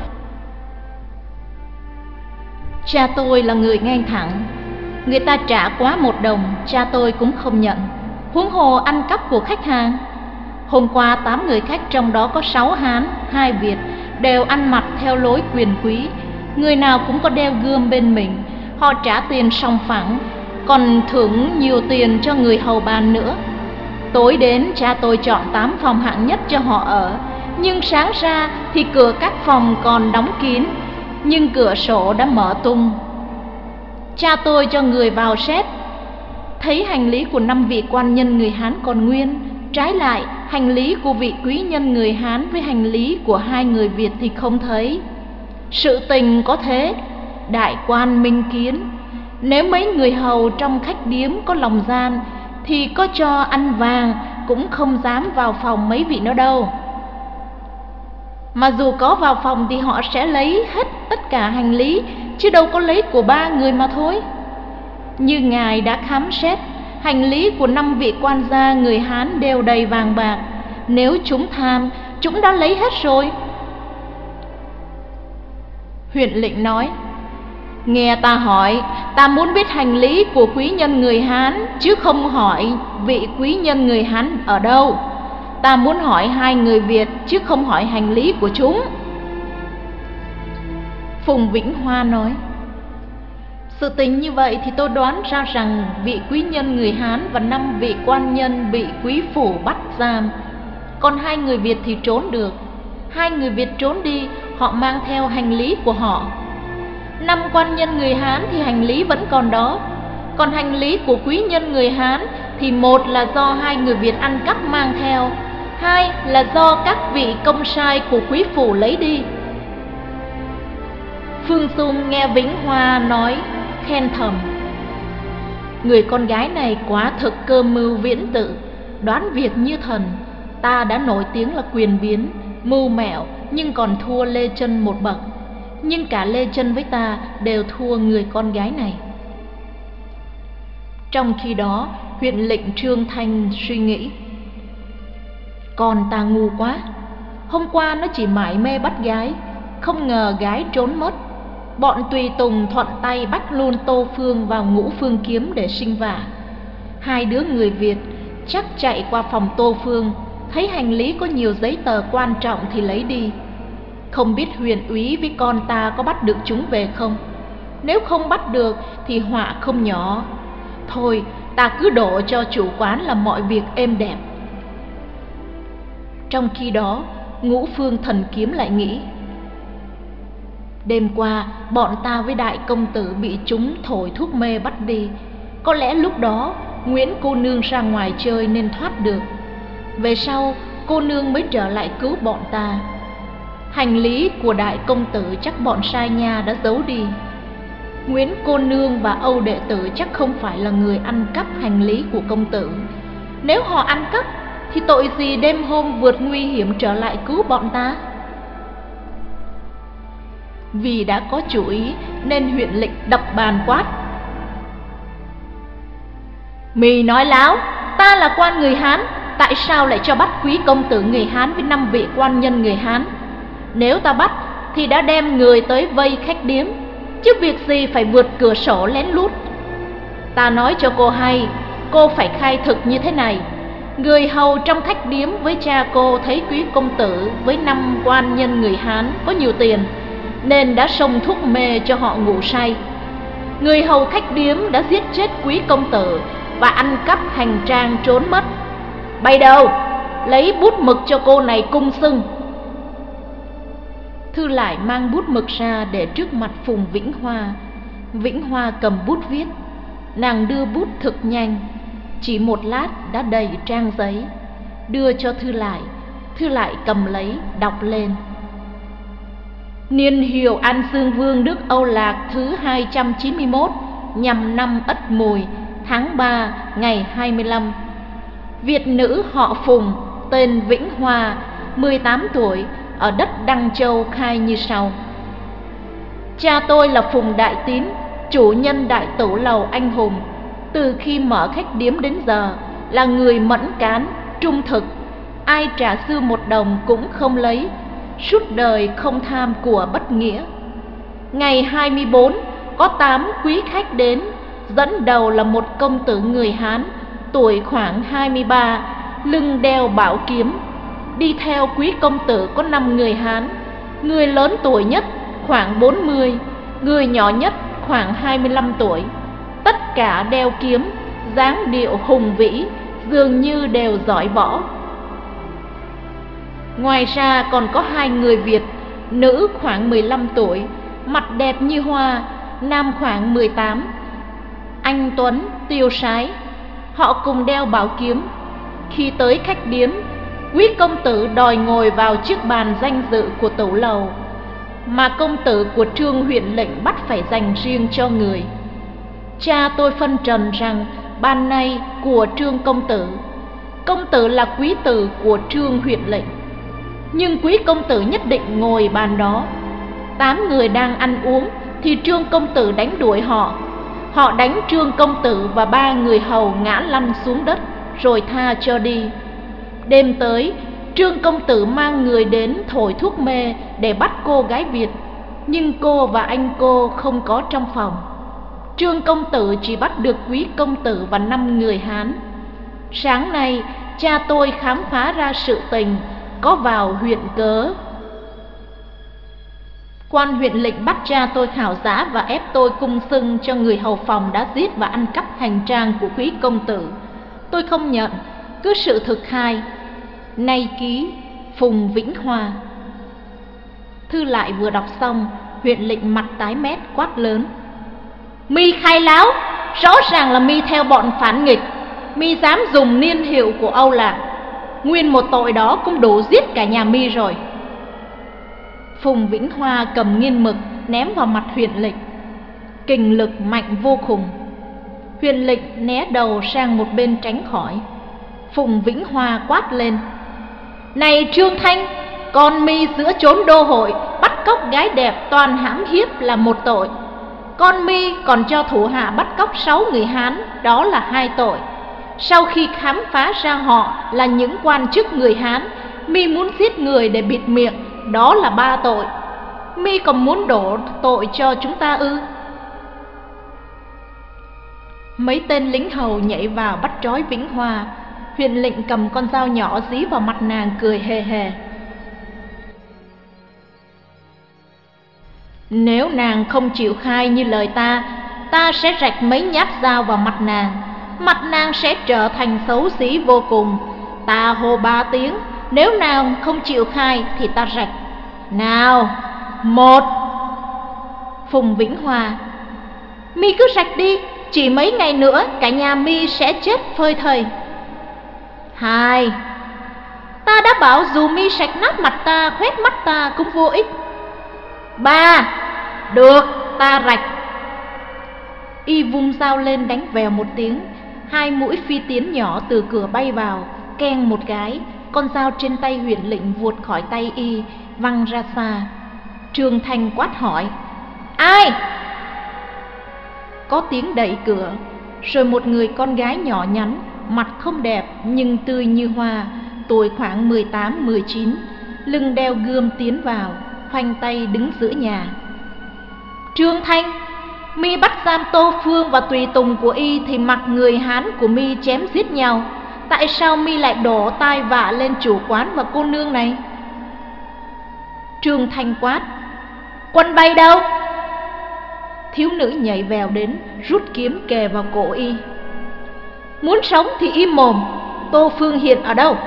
cha tôi là người ngang thẳng, người ta trả quá một đồng, cha tôi cũng không nhận, huống hồ ăn cắp của khách hàng. Hôm qua tám người khách, trong đó có sáu Hán, hai Việt, đều ăn mặc theo lối quyền quý, người nào cũng có đeo gươm bên mình. Họ trả tiền sòng phẳng, còn thưởng nhiều tiền cho người hầu bàn nữa. Tối đến, cha tôi chọn tám phòng hạng nhất cho họ ở, nhưng sáng ra thì cửa các phòng còn đóng kín, nhưng cửa sổ đã mở tung. Cha tôi cho người vào xét, thấy hành lý của năm vị quan nhân người Hán còn nguyên, trái lại hành lý của vị quý nhân người Hán với hành lý của hai người Việt thì không thấy. Sự tình có thế, đại quan minh kiến. Nếu mấy người hầu trong khách điếm có lòng gian thì có cho ăn vàng cũng không dám vào phòng mấy vị nữa đâu. Mà dù có vào phòng thì họ sẽ lấy hết tất cả hành lý, chứ đâu có lấy của ba người mà thôi. Như ngài đã khám xét, hành lý của năm vị quan gia người Hán đều đầy vàng bạc. Nếu chúng tham, chúng đã lấy hết rồi. Huyện lệnh nói: nghe ta hỏi, ta muốn biết hành lý của quý nhân người Hán, chứ không hỏi vị quý nhân người Hán ở đâu. Ta muốn hỏi hai người Việt, chứ không hỏi hành lý của chúng. Phùng Vĩnh Hoa nói: sự tình như vậy thì tôi đoán ra rằng vị quý nhân người Hán và năm vị quan nhân bị quý phủ bắt giam, còn hai người Việt thì trốn được. Hai người Việt trốn đi, họ mang theo hành lý của họ. Năm quan nhân người Hán thì hành lý vẫn còn đó, còn hành lý của quý nhân người Hán thì một là do hai người Việt ăn cắp mang theo, hai là do các vị công sai của quý phủ lấy đi. Phương Dung nghe Vĩnh Hoa nói, khen thầm: người con gái này quá thực cơ mưu viễn tự, đoán việc như thần. Ta đã nổi tiếng là quyền biến, mưu mẹo, nhưng còn thua Lê Chân một bậc. Nhưng cả Lê Chân với ta đều thua người con gái này. Trong khi đó, huyện lệnh Trương Thanh suy nghĩ: con ta ngu quá. Hôm qua nó chỉ mải mê bắt gái, không ngờ gái trốn mất. Bọn tùy tùng thuận tay bắt luôn Tô Phương vào Ngũ Phương Kiếm để sinh vả. Hai đứa người Việt chắc chạy qua phòng Tô Phương, thấy hành lý có nhiều giấy tờ quan trọng thì lấy đi. Không biết huyện úy với con ta có bắt được chúng về không? Nếu không bắt được thì họa không nhỏ. Thôi, ta cứ đổ cho chủ quán làm mọi việc êm đẹp. Trong khi đó, Ngũ Phương Thần Kiếm lại nghĩ: đêm qua bọn ta với đại công tử bị chúng thổi thuốc mê bắt đi. Có lẽ lúc đó Nguyễn cô nương ra ngoài chơi nên thoát được. Về sau cô nương mới trở lại cứu bọn ta. Hành lý của đại công tử chắc bọn sai nha đã giấu đi. Nguyễn cô nương và Âu đệ tử chắc không phải là người ăn cắp hành lý của công tử. Nếu họ ăn cắp thì tội gì đêm hôm vượt nguy hiểm trở lại cứu bọn ta? Vì đã có chủ ý nên huyện lệnh đập bàn quát: mì nói láo, ta là quan người Hán, tại sao lại cho bắt quý công tử người Hán với năm vị quan nhân người Hán? Nếu ta bắt thì đã đem người tới vây khách điếm, chứ việc gì phải vượt cửa sổ lén lút. Ta nói cho cô hay, cô phải khai thực như thế này. Người hầu trong khách điếm với cha cô thấy quý công tử với năm quan nhân người Hán có nhiều tiền, nên đã xông thuốc mê cho họ ngủ say. Người hầu khách điếm đã giết chết quý công tử và ăn cắp hành trang trốn mất. Bày đầu, lấy bút mực cho cô này cung xưng. Thư lại mang bút mực ra để trước mặt Phùng Vĩnh Hoa. Vĩnh Hoa cầm bút viết. Nàng đưa bút thực nhanh, chỉ một lát đã đầy trang giấy, đưa cho Thư lại. Thư lại cầm lấy, đọc lên: niên hiệu An Dương Vương Đức Âu Lạc thứ hai trăm chín mươi mốt, nhằm năm Ất Mùi, tháng ba, ngày hai mươi lăm. Việt nữ họ Phùng, tên Vĩnh Hoa, mười tám tuổi, ở đất Đăng Châu khai như sau: cha tôi là Phùng Đại Tín, chủ nhân Đại Tửu Lầu Anh Hùng. Từ khi mở khách điếm đến giờ là người mẫn cán, trung thực, ai trả xu một đồng cũng không lấy, suốt đời không tham của bất nghĩa. Ngày hai mươi bốn có tám quý khách đến, dẫn đầu là một công tử người Hán, tuổi khoảng hai mươi ba, lưng đeo bảo kiếm. Đi theo quý công tử có năm người Hán, người lớn tuổi nhất khoảng bốn mươi, người nhỏ nhất khoảng hai mươi lăm tuổi. Tất cả đeo kiếm, dáng điệu hùng vĩ, dường như đều giỏi võ. Ngoài ra còn có hai người Việt, nữ khoảng mười lăm tuổi, mặt đẹp như hoa, nam khoảng mười tám, anh tuấn, tiêu sái. Họ cùng đeo bảo kiếm. Khi tới khách điếm, quý công tử đòi ngồi vào chiếc bàn danh dự của tửu lầu, mà công tử của Trương huyện lệnh bắt phải dành riêng cho người. Cha tôi phân trần rằng ban nay của Trương công tử, công tử là quý tử của Trương huyện lệnh, nhưng quý công tử nhất định ngồi bàn đó. Tám người đang ăn uống thì Trương công tử đánh đuổi họ. Họ đánh Trương công tử và ba người hầu ngã lăn xuống đất rồi tha cho đi. Đêm tới, Trương công tử mang người đến thổi thuốc mê để bắt cô gái Việt, nhưng cô và anh cô không có trong phòng. Trương công tử chỉ bắt được quý công tử và năm người Hán. Sáng nay cha tôi khám phá ra sự tình, có vào huyện cớ. Quan huyện lệnh bắt cha tôi khảo giá và ép tôi cung xưng cho người hầu phòng đã giết và ăn cắp hành trang của quý công tử. Tôi không nhận, cứ sự thực khai. Nay ký Phùng Vĩnh Hoa. Thư lại vừa đọc xong, huyện lệnh mặt tái mét quát lớn: mi khai láo, rõ ràng là mi theo bọn phản nghịch. Mi dám dùng niên hiệu của Âu Lạc, nguyên một tội đó cũng đủ giết cả nhà mi rồi. Phùng Vĩnh Hoa cầm nghiên mực ném vào mặt huyện lệnh. Kình lực mạnh vô cùng. Huyện lệnh né đầu sang một bên tránh khỏi. Phùng Vĩnh Hoa quát lên: này Trương Thanh, Con mi giữa chốn đô hội bắt cóc gái đẹp toàn hãm hiếp là một tội. Con mi còn cho thủ hạ bắt cóc sáu người Hán, đó là hai tội. Sau khi khám phá ra họ là những quan chức người Hán, mi muốn giết người để bịt miệng, đó là ba tội. Mi còn muốn đổ tội cho chúng ta ư? Mấy tên lính hầu nhảy vào bắt trói Vĩnh Hoa. Huyện lệnh cầm con dao nhỏ dí vào mặt nàng, cười hề hề. Nếu nàng không chịu khai như lời ta, ta sẽ rạch mấy nhát dao vào mặt nàng. Mặt nàng sẽ trở thành xấu xí vô cùng. Ta hô ba tiếng, nếu nàng không chịu khai thì ta rạch. Nào, một. Phùng Vĩnh Hoa: mi cứ rạch đi, chỉ mấy ngày nữa cả nhà mi sẽ chết phơi thây. Hai. Ta đã bảo dù mi sạch nát mặt ta, khoét mắt ta cũng vô ích. Ba. Được, ta rạch. Y vung dao lên đánh vèo một tiếng. Hai mũi phi tiến nhỏ từ cửa bay vào, keng một cái, con dao trên tay huyện lệnh vuột khỏi tay y, văng ra xa. Trương Thanh quát hỏi: ai? Có tiếng đẩy cửa, rồi một người con gái nhỏ nhắn, mặt không đẹp nhưng tươi như hoa, tuổi khoảng mười tám mười chín, lưng đeo gươm tiến vào, khoanh tay đứng giữa nhà. Trương Thanh, mi bắt giam Tô Phương và tùy tùng của y thì mặc người Hán của mi chém giết nhau. Tại sao mi lại đổ tai vạ lên chủ quán và cô nương này? Trương Thanh quát: Quân bay đâu? Thiếu nữ nhảy vèo đến, rút kiếm kề vào cổ y. Muốn sống thì im mồm, Tô Phương hiện ở đâu?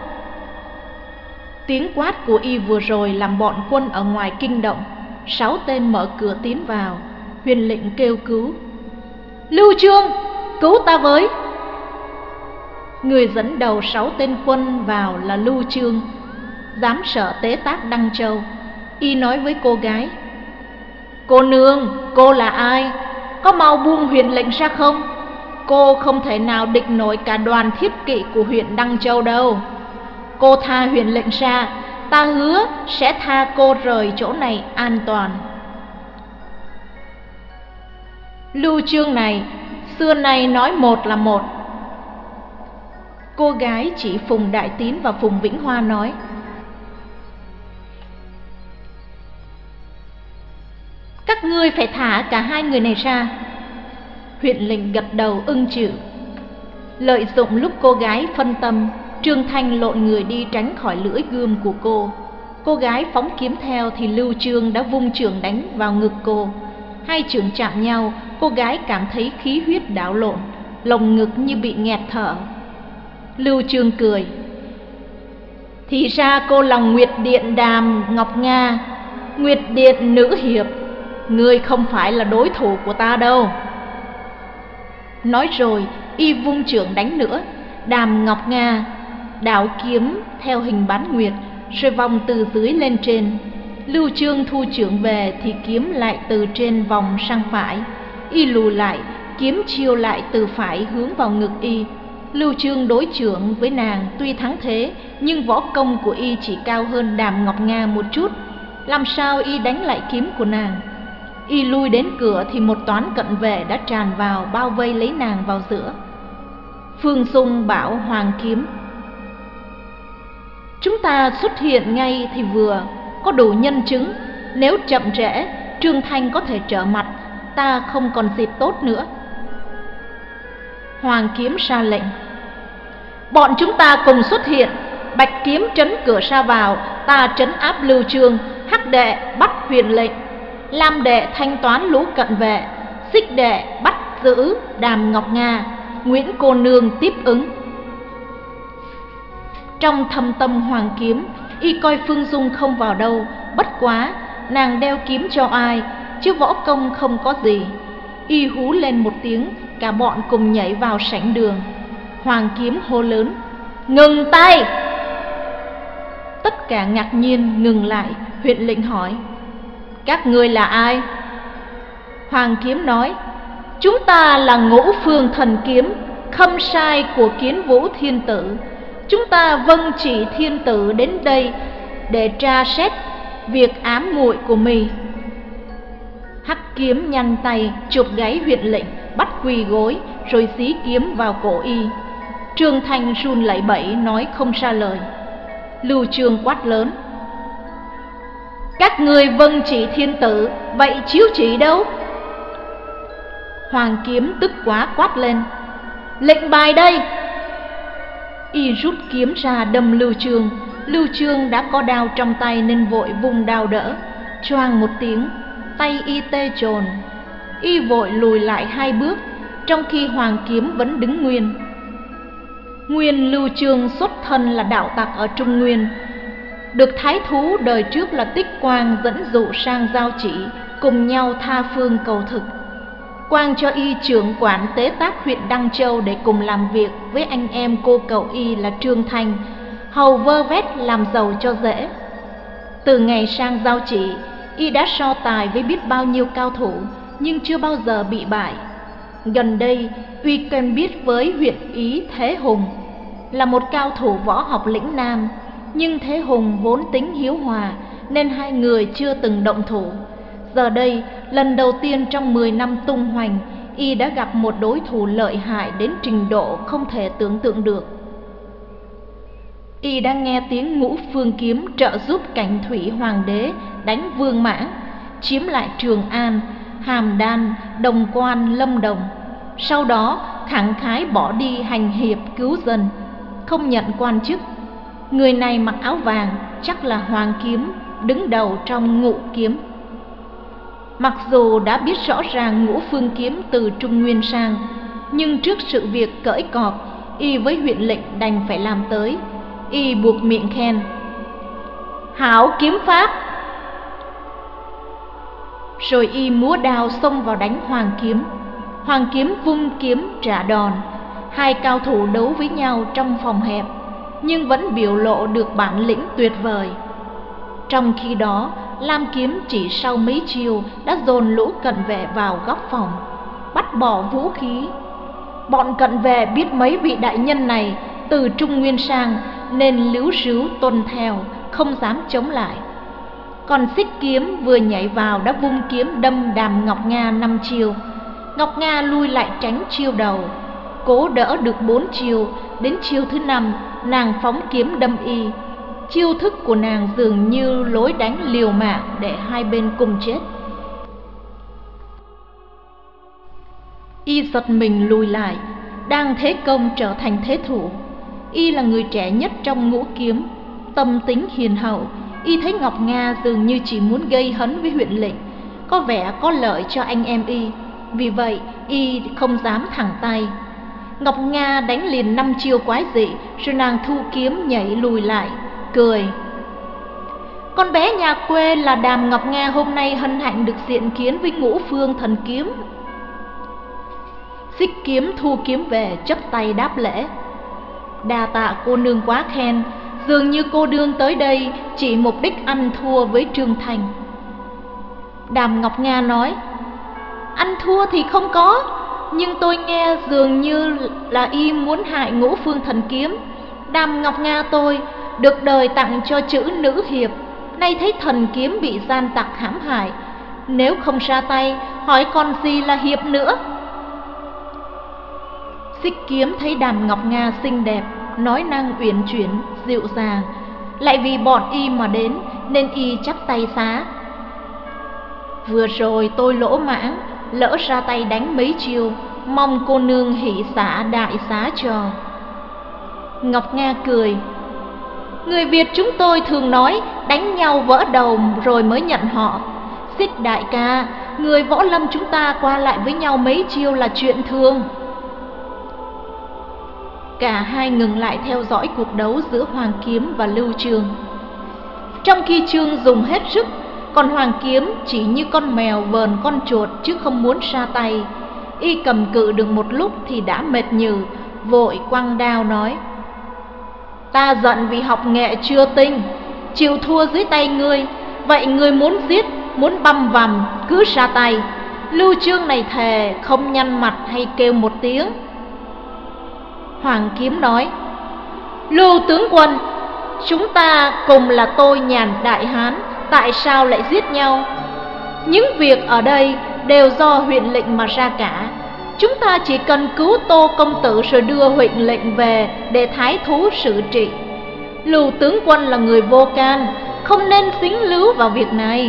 Tiếng quát của y vừa rồi làm bọn quân ở ngoài kinh động. Sáu tên mở cửa tiến vào. Huyền lệnh kêu cứu: Lưu Chương, cứu ta với! Người dẫn đầu sáu tên quân vào là Lưu Chương, giám sở tế tác Đăng Châu. Y nói với cô gái: Cô nương, cô là ai? Có mau buông huyền lệnh ra không? Cô không thể nào địch nổi cả đoàn thiết kỵ của huyện Đăng Châu đâu. Cô tha huyền lệnh ra, ta hứa sẽ tha cô rời chỗ này an toàn. Lưu Chương này xưa nay nói một là một. Cô gái chỉ Phùng Đại Tín và Phùng Vĩnh Hoa nói: Các ngươi phải thả cả hai người này ra. Huyện lệnh gật đầu ưng chịu. Lợi dụng lúc cô gái phân tâm, Trương Thanh lộn người đi tránh khỏi lưỡi gươm của cô. Cô gái phóng kiếm theo thì Lưu Chương đã vung chưởng đánh vào ngực cô. Hai chưởng chạm nhau, cô gái cảm thấy khí huyết đảo lộn, lồng ngực như bị nghẹt thở. Lưu Chương cười: Thì ra cô là Nguyệt Điện Đàm Ngọc Nga, Nguyệt Điện nữ hiệp. Ngươi không phải là đối thủ của ta đâu. Nói rồi y vung chưởng đánh nữa. Đàm Ngọc Nga đảo kiếm theo hình bán nguyệt, rồi vòng từ dưới lên trên. Lưu Chương thu chưởng về thì kiếm lại từ trên vòng sang phải. Y lùi lại, kiếm chiêu lại từ phải hướng vào ngực y. Lưu Chương đối chưởng với nàng tuy thắng thế, nhưng võ công của y chỉ cao hơn Đàm Ngọc Nga một chút. Làm sao y đánh lại kiếm của nàng? Y lui đến cửa thì một toán cận vệ đã tràn vào, bao vây lấy nàng vào giữa. Phương Dung bảo Hoàng Kiếm: Chúng ta xuất hiện ngay thì vừa, có đủ nhân chứng. Nếu chậm trễ, Trương Thanh có thể trở mặt, ta không còn dịp tốt nữa. Hoàng Kiếm ra lệnh: Bọn chúng ta cùng xuất hiện. Bạch Kiếm trấn cửa ra vào, ta trấn áp Lưu Chương. Hắc đệ bắt huyền lệnh, Lam đệ thanh toán lũ cận vệ, Xích đệ bắt giữ Đàm Ngọc Nga, Nguyễn cô nương tiếp ứng. Trong thâm tâm Hoàng Kiếm, y coi Phương Dung không vào đâu. Bất quá nàng đeo kiếm cho ai, chứ võ công không có gì. Y hú lên một tiếng, cả bọn cùng nhảy vào sảnh đường. Hoàng Kiếm hô lớn: Ngừng tay! Tất cả ngạc nhiên ngừng lại. Huyện lệnh hỏi: Các ngươi là ai? Hoàng Kiếm nói: Chúng ta là Ngũ Phương Thần Kiếm, khâm sai của Kiến Vũ Thiên Tử. Chúng ta vâng chỉ thiên tử đến đây để tra xét việc ám muội của mi. Hắc kiếm nhanh tay chụp gáy huyện lệnh, bắt quỳ gối rồi dí kiếm vào cổ y. Trương Thanh run lẩy bẩy nói không ra lời. Lưu Chương quát lớn: các người vâng chỉ thiên tử, vậy chiếu chỉ đâu? Hoàng Kiếm tức quá quát lên: lệnh bài đây! Y rút kiếm ra đâm Lưu Chương. Lưu Chương đã có đao trong tay nên vội vùng đao đỡ. Choang một tiếng, tay y tê chồn. Y vội lùi lại hai bước, trong khi Hoàng Kiếm vẫn đứng nguyên. Nguyên Lưu Chương xuất thân là đạo tặc ở Trung Nguyên, được thái thú đời trước là Tích Quang dẫn dụ sang Giao Chỉ, cùng nhau tha phương cầu thực. Quang cho y trưởng quản tế tác huyện Đăng Châu để cùng làm việc với anh em cô cậu y là Trương Thanh, hầu vơ vét làm giàu cho dễ. Từ ngày sang Giao Chỉ, y đã so tài với biết bao nhiêu cao thủ, nhưng chưa bao giờ bị bại. Gần đây, y quen biết với huyện úy Thế Hùng, là một cao thủ võ học lĩnh nam, nhưng Thế Hùng vốn tính hiếu hòa nên hai người chưa từng động thủ. Giờ đây, lần đầu tiên trong mười năm tung hoành, y đã gặp một đối thủ lợi hại đến trình độ không thể tưởng tượng được. Y đã nghe tiếng Ngũ Phương Kiếm trợ giúp Cảnh Thủy Hoàng đế đánh Vương Mãng, chiếm lại Trường An, Hàm Đan, Đồng Quan, Lâm Đồng. Sau đó khẳng khái bỏ đi hành hiệp cứu dân, không nhận quan chức. Người này mặc áo vàng, chắc là Hoàng Kiếm, đứng đầu trong Ngũ Kiếm. Mặc dù đã biết rõ ràng Ngũ Phương Kiếm từ Trung Nguyên sang, nhưng trước sự việc cởi cọp, y với huyện lệnh đành phải làm tới. Y buộc miệng khen: hảo kiếm pháp. Rồi y múa đao xông vào đánh Hoàng Kiếm. Hoàng Kiếm vung kiếm trả đòn. Hai cao thủ đấu với nhau trong phòng hẹp, nhưng vẫn biểu lộ được bản lĩnh tuyệt vời. Trong khi đó, Lam Kiếm chỉ sau mấy chiêu đã dồn lũ cận vệ vào góc phòng, bắt bỏ vũ khí. Bọn cận vệ biết mấy vị đại nhân này từ Trung Nguyên sang nên líu ríu tuân theo, không dám chống lại. Còn Xích Kiếm vừa nhảy vào đã vung kiếm đâm Đàm Ngọc Nga năm chiêu. Ngọc Nga lui lại tránh chiêu đầu, cố đỡ được bốn chiêu. Đến chiêu thứ năm, nàng phóng kiếm đâm y. Chiêu thức của nàng dường như lối đánh liều mạng để hai bên cùng chết. Y giật mình lùi lại, đang thế công trở thành thế thủ. Y là người trẻ nhất trong Ngũ Kiếm, tâm tính hiền hậu. Y thấy Ngọc Nga dường như chỉ muốn gây hấn với huyện lệnh, có vẻ có lợi cho anh em y. Vì vậy y không dám thẳng tay. Ngọc Nga đánh liền năm chiêu quái dị, rồi nàng thu kiếm nhảy lùi lại, cười: con bé nhà quê là Đàm Ngọc Nga hôm nay hân hạnh được diện kiến với Ngũ Phương Thần Kiếm. Xích Kiếm thu kiếm về, chắp tay đáp lễ: đa tạ cô nương quá khen, dường như cô nương tới đây chỉ mục đích ăn thua với Trương Thành. Đàm Ngọc Nga nói: ăn thua thì không có, nhưng tôi nghe dường như là y muốn hại Ngũ Phương Thần Kiếm. Đàm Ngọc Nga tôi được đời tặng cho chữ nữ hiệp, nay thấy thần kiếm bị gian tặc hãm hại, nếu không ra tay hỏi còn gì là hiệp nữa. Xích Kiếm thấy Đàm Ngọc Nga xinh đẹp, nói năng uyển chuyển, dịu dàng, lại vì bọn y mà đến nên y chắp tay xá: vừa rồi tôi lỗ mãng, lỡ ra tay đánh mấy chiêu, mong cô nương hỷ xả đại xá cho. Ngọc Nga cười: người Việt chúng tôi thường nói đánh nhau vỡ đầu rồi mới nhận họ. Xích đại ca, người võ lâm chúng ta qua lại với nhau mấy chiêu là chuyện thường. Cả hai ngừng lại theo dõi cuộc đấu giữa Hoàng Kiếm và Lưu Chương. Trong khi Chương dùng hết sức, còn Hoàng Kiếm chỉ như con mèo vờn con chuột chứ không muốn ra tay. Y cầm cự được một lúc thì đã mệt nhừ, vội quăng đao nói: ta giận vì học nghệ chưa tinh, chịu thua dưới tay ngươi. Vậy ngươi muốn giết, muốn băm vằm, cứ ra tay. Lưu Chương này thề không nhăn mặt hay kêu một tiếng. Hoàng Kiếm nói: Lưu tướng quân, chúng ta cùng là tôi nhà Đại Hán, tại sao lại giết nhau? Những việc ở đây đều do huyện lệnh mà ra cả. Chúng ta chỉ cần cứu Tô công tử rồi đưa huyện lệnh về để thái thú xử trị. Lưu tướng quân là người vô can, không nên dính líu vào việc này.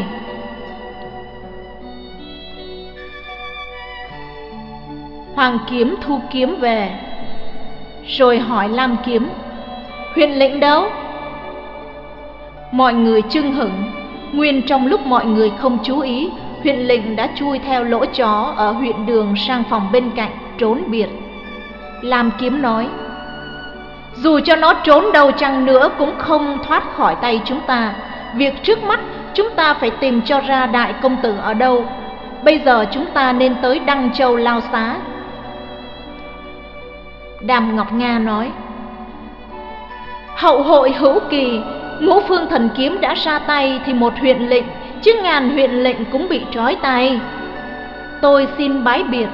Hoàng Kiếm thu kiếm về, rồi hỏi Lam Kiếm: huyện lệnh đâu? Mọi người chưng hửng. Nguyên trong lúc mọi người không chú ý, huyện lệnh đã chui theo lỗ chó ở huyện đường sang phòng bên cạnh trốn biệt. Lam Kiếm nói: dù cho nó trốn đâu chăng nữa cũng không thoát khỏi tay chúng ta. Việc trước mắt chúng ta phải tìm cho ra đại công tử ở đâu. Bây giờ chúng ta nên tới Đăng Châu Lao Xá. Đàm Ngọc Nga nói: hậu hội hữu kỳ, Ngũ Phương Thần Kiếm đã ra tay thì một huyện lệnh, chứ ngàn huyện lệnh cũng bị trói tay. Tôi xin bái biệt.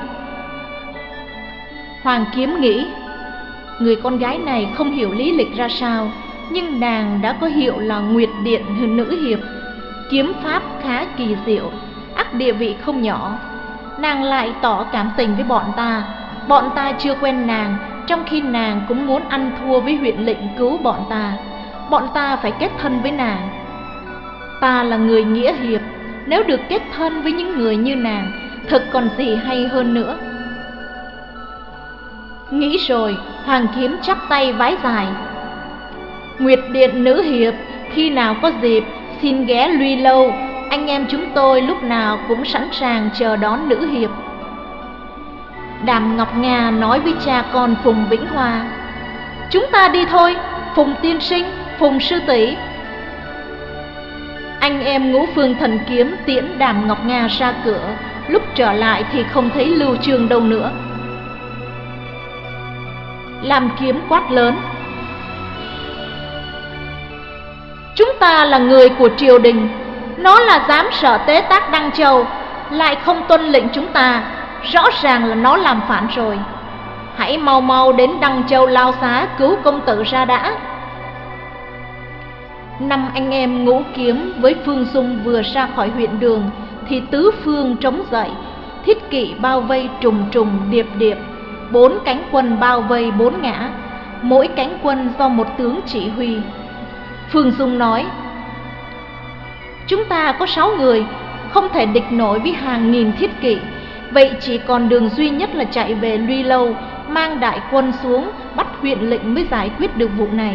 Hoàng Kiếm nghĩ, người con gái này không hiểu lý lịch ra sao, nhưng nàng đã có hiệu là Nguyệt Điện nữ hiệp, kiếm pháp khá kỳ diệu, ắt địa vị không nhỏ. Nàng lại tỏ cảm tình với bọn ta. Bọn ta chưa quen nàng, trong khi nàng cũng muốn ăn thua với huyện lệnh cứu bọn ta. Bọn ta phải kết thân với nàng. Ta là người nghĩa hiệp, nếu được kết thân với những người như nàng, thật còn gì hay hơn nữa. Nghĩ rồi, Hoàng Kiếm chắp tay vái dài: Nguyệt Điện nữ hiệp, khi nào có dịp xin ghé Luy Lâu, anh em chúng tôi lúc nào cũng sẵn sàng chờ đón nữ hiệp. Đàm Ngọc Nga nói với cha con Phùng Vĩnh Hoa: chúng ta đi thôi, Phùng tiên sinh, Phùng sư tỷ. Anh em Ngũ Phương Thần Kiếm tiễn Đàm Ngọc Nga ra cửa. Lúc trở lại thì không thấy Lưu Chương đâu nữa. Lam Kiếm quát lớn: chúng ta là người của triều đình, nó là dám sợ tế tác Đăng Châu, lại không tuân lệnh chúng ta, rõ ràng là nó làm phản rồi. Hãy mau mau đến Đăng Châu Lao Xá cứu công tử ra đã. Năm anh em Ngũ Kiếm với Phương Dung vừa ra khỏi huyện đường thì tứ phương trống dậy, thiết kỵ bao vây trùng trùng điệp điệp, bốn cánh quân bao vây bốn ngã, mỗi cánh quân do một tướng chỉ huy. Phương Dung nói: chúng ta có sáu người, không thể địch nổi với hàng nghìn thiết kỵ, vậy chỉ còn đường duy nhất là chạy về Luy Lâu, mang đại quân xuống bắt huyện lệnh mới giải quyết được vụ này.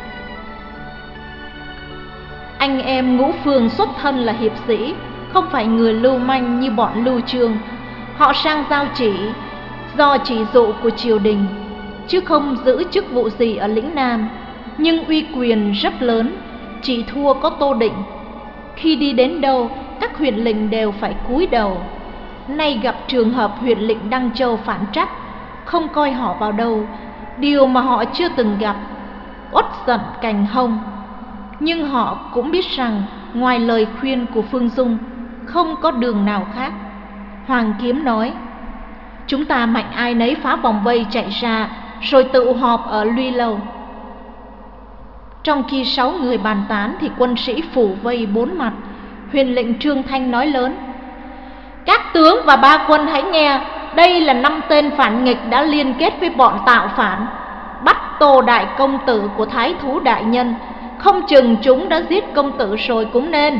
Anh em Ngũ Phương xuất thân là hiệp sĩ, không phải người lưu manh như bọn Lưu Chương. Họ sang giao chỉ do chỉ dụ của triều đình, chứ không giữ chức vụ gì ở lĩnh Nam, nhưng uy quyền rất lớn, chỉ thua có Tô Định. Khi đi đến đâu, các huyện lệnh đều phải cúi đầu. Nay gặp trường hợp huyện lệnh Đăng Châu phản trắc, không coi họ vào đâu, điều mà họ chưa từng gặp, uất giận cành hông. Nhưng họ cũng biết rằng ngoài lời khuyên của Phương Dung, không có đường nào khác. Hoàng Kiếm nói: chúng ta mạnh ai nấy phá vòng vây chạy ra, rồi tự họp ở Luy Lâu. Trong khi sáu người bàn tán thì quân sĩ phủ vây bốn mặt. Huyền lệnh Trương Thanh nói lớn: các tướng và ba quân hãy nghe, đây là năm tên phản nghịch đã liên kết với bọn tạo phản, bắt Tô đại công tử của Thái thú đại nhân. Không chừng chúng đã giết công tử rồi cũng nên.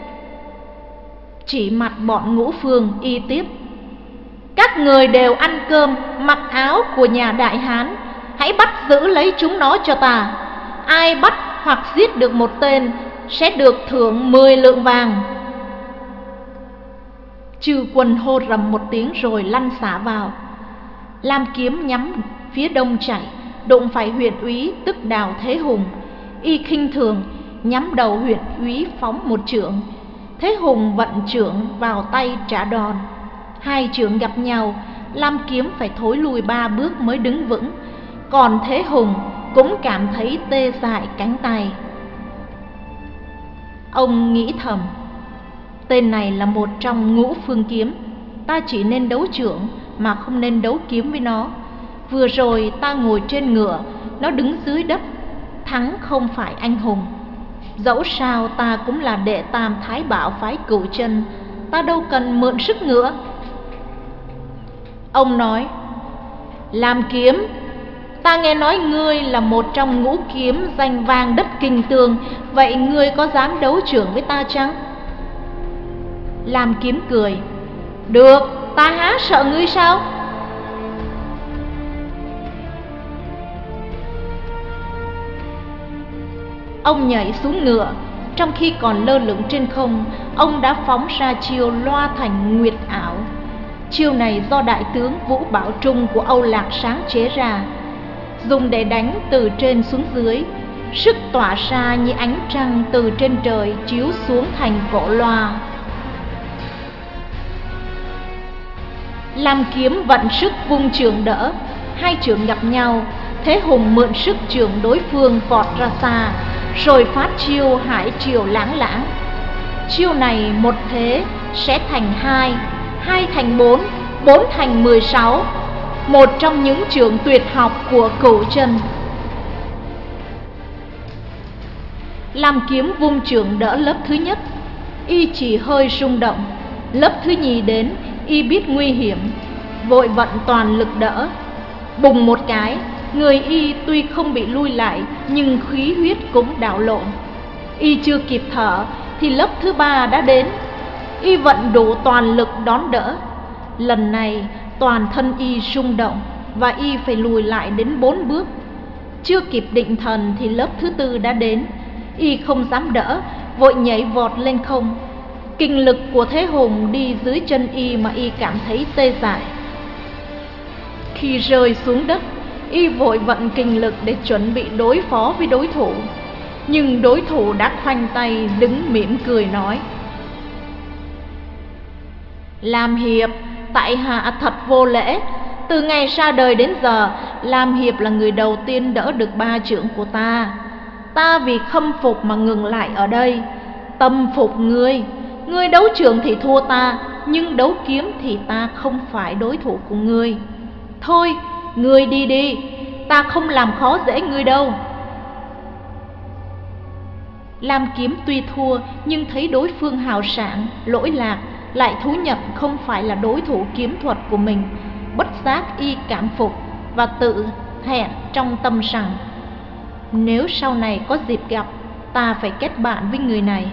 Chỉ mặt bọn Ngũ Phương y tiếp: các người đều ăn cơm, mặc áo của nhà Đại Hán, hãy bắt giữ lấy chúng nó cho ta. Ai bắt hoặc giết được một tên sẽ được thưởng mười lượng vàng. Chư quân hô rầm một tiếng rồi lăn xả vào. Lam Kiếm nhắm phía đông chạy, đụng phải huyện úy tức Đào Thế Hùng. Y khinh thường nhắm đầu huyện úy phóng một chưởng. Thế Hùng vận chưởng vào tay trả đòn. Hai chưởng gặp nhau, Lam Kiếm phải thối lùi ba bước mới đứng vững. Còn Thế Hùng cũng cảm thấy tê dại cánh tay. Ông nghĩ thầm: tên này là một trong Ngũ Phương Kiếm, ta chỉ nên đấu chưởng mà không nên đấu kiếm với nó. Vừa rồi ta ngồi trên ngựa, nó đứng dưới đất, thắng không phải anh hùng. Dẫu sao ta cũng là đệ tam thái bảo phái Cửu Chân, ta đâu cần mượn sức ngựa. Ông nói: Lam Kiếm, ta nghe nói ngươi là một trong ngũ kiếm danh vang đất Kinh Tương, vậy ngươi có dám đấu trưởng với ta chăng? Lam Kiếm cười: Được, ta há sợ ngươi sao? Ông nhảy xuống ngựa, trong khi còn lơ lửng trên không, ông đã phóng ra chiêu Loa Thành Nguyệt Ảo. Chiêu này do đại tướng Vũ Bảo Trung của Âu Lạc sáng chế ra, dùng để đánh từ trên xuống dưới, sức tỏa ra như ánh trăng từ trên trời chiếu xuống thành cổ loa. Lam Kiếm vận sức vung trường đỡ, hai trường gặp nhau, Thế Hùng mượn sức trường đối phương vọt ra xa, rồi phát chiêu Hải Triều Lãng Lãng. Chiêu này một thế sẽ thành hai, hai thành bốn, bốn thành mười sáu, một trong những trường tuyệt học của Cửu Chân. Lam Kiếm vung trường đỡ lớp thứ nhất, y chỉ hơi rung động. Lớp thứ nhì đến, y biết nguy hiểm, vội vận toàn lực đỡ. Bùng một cái, người y tuy không bị lui lại, nhưng khí huyết cũng đảo lộn. Y chưa kịp thở thì lớp thứ ba đã đến. Y vận đủ toàn lực đón đỡ. Lần này toàn thân y rung động, và y phải lùi lại đến bốn bước. Chưa kịp định thần thì lớp thứ tư đã đến. Y không dám đỡ, vội nhảy vọt lên không. Kinh lực của Thế Hùng đi dưới chân y mà y cảm thấy tê dại. Khi rơi xuống đất, y vội vận kinh lực để chuẩn bị đối phó với đối thủ. Nhưng đối thủ đã khoanh tay đứng mỉm cười nói: Lam Hiệp, tại hạ thật vô lễ. Từ ngày ra đời đến giờ, Lam Hiệp là người đầu tiên đỡ được ba chưởng của ta. Ta vì khâm phục mà ngừng lại ở đây. Tâm phục ngươi, ngươi đấu chưởng thì thua ta, nhưng đấu kiếm thì ta không phải đối thủ của ngươi. Thôi, ngươi đi đi, ta không làm khó dễ ngươi đâu. Lam Kiếm tuy thua, nhưng thấy đối phương hào sảng, lỗi lạc, lại thú nhận không phải là đối thủ kiếm thuật của mình. Bất giác y cảm phục và tự hẹn trong tâm rằng: nếu sau này có dịp gặp, ta phải kết bạn với người này.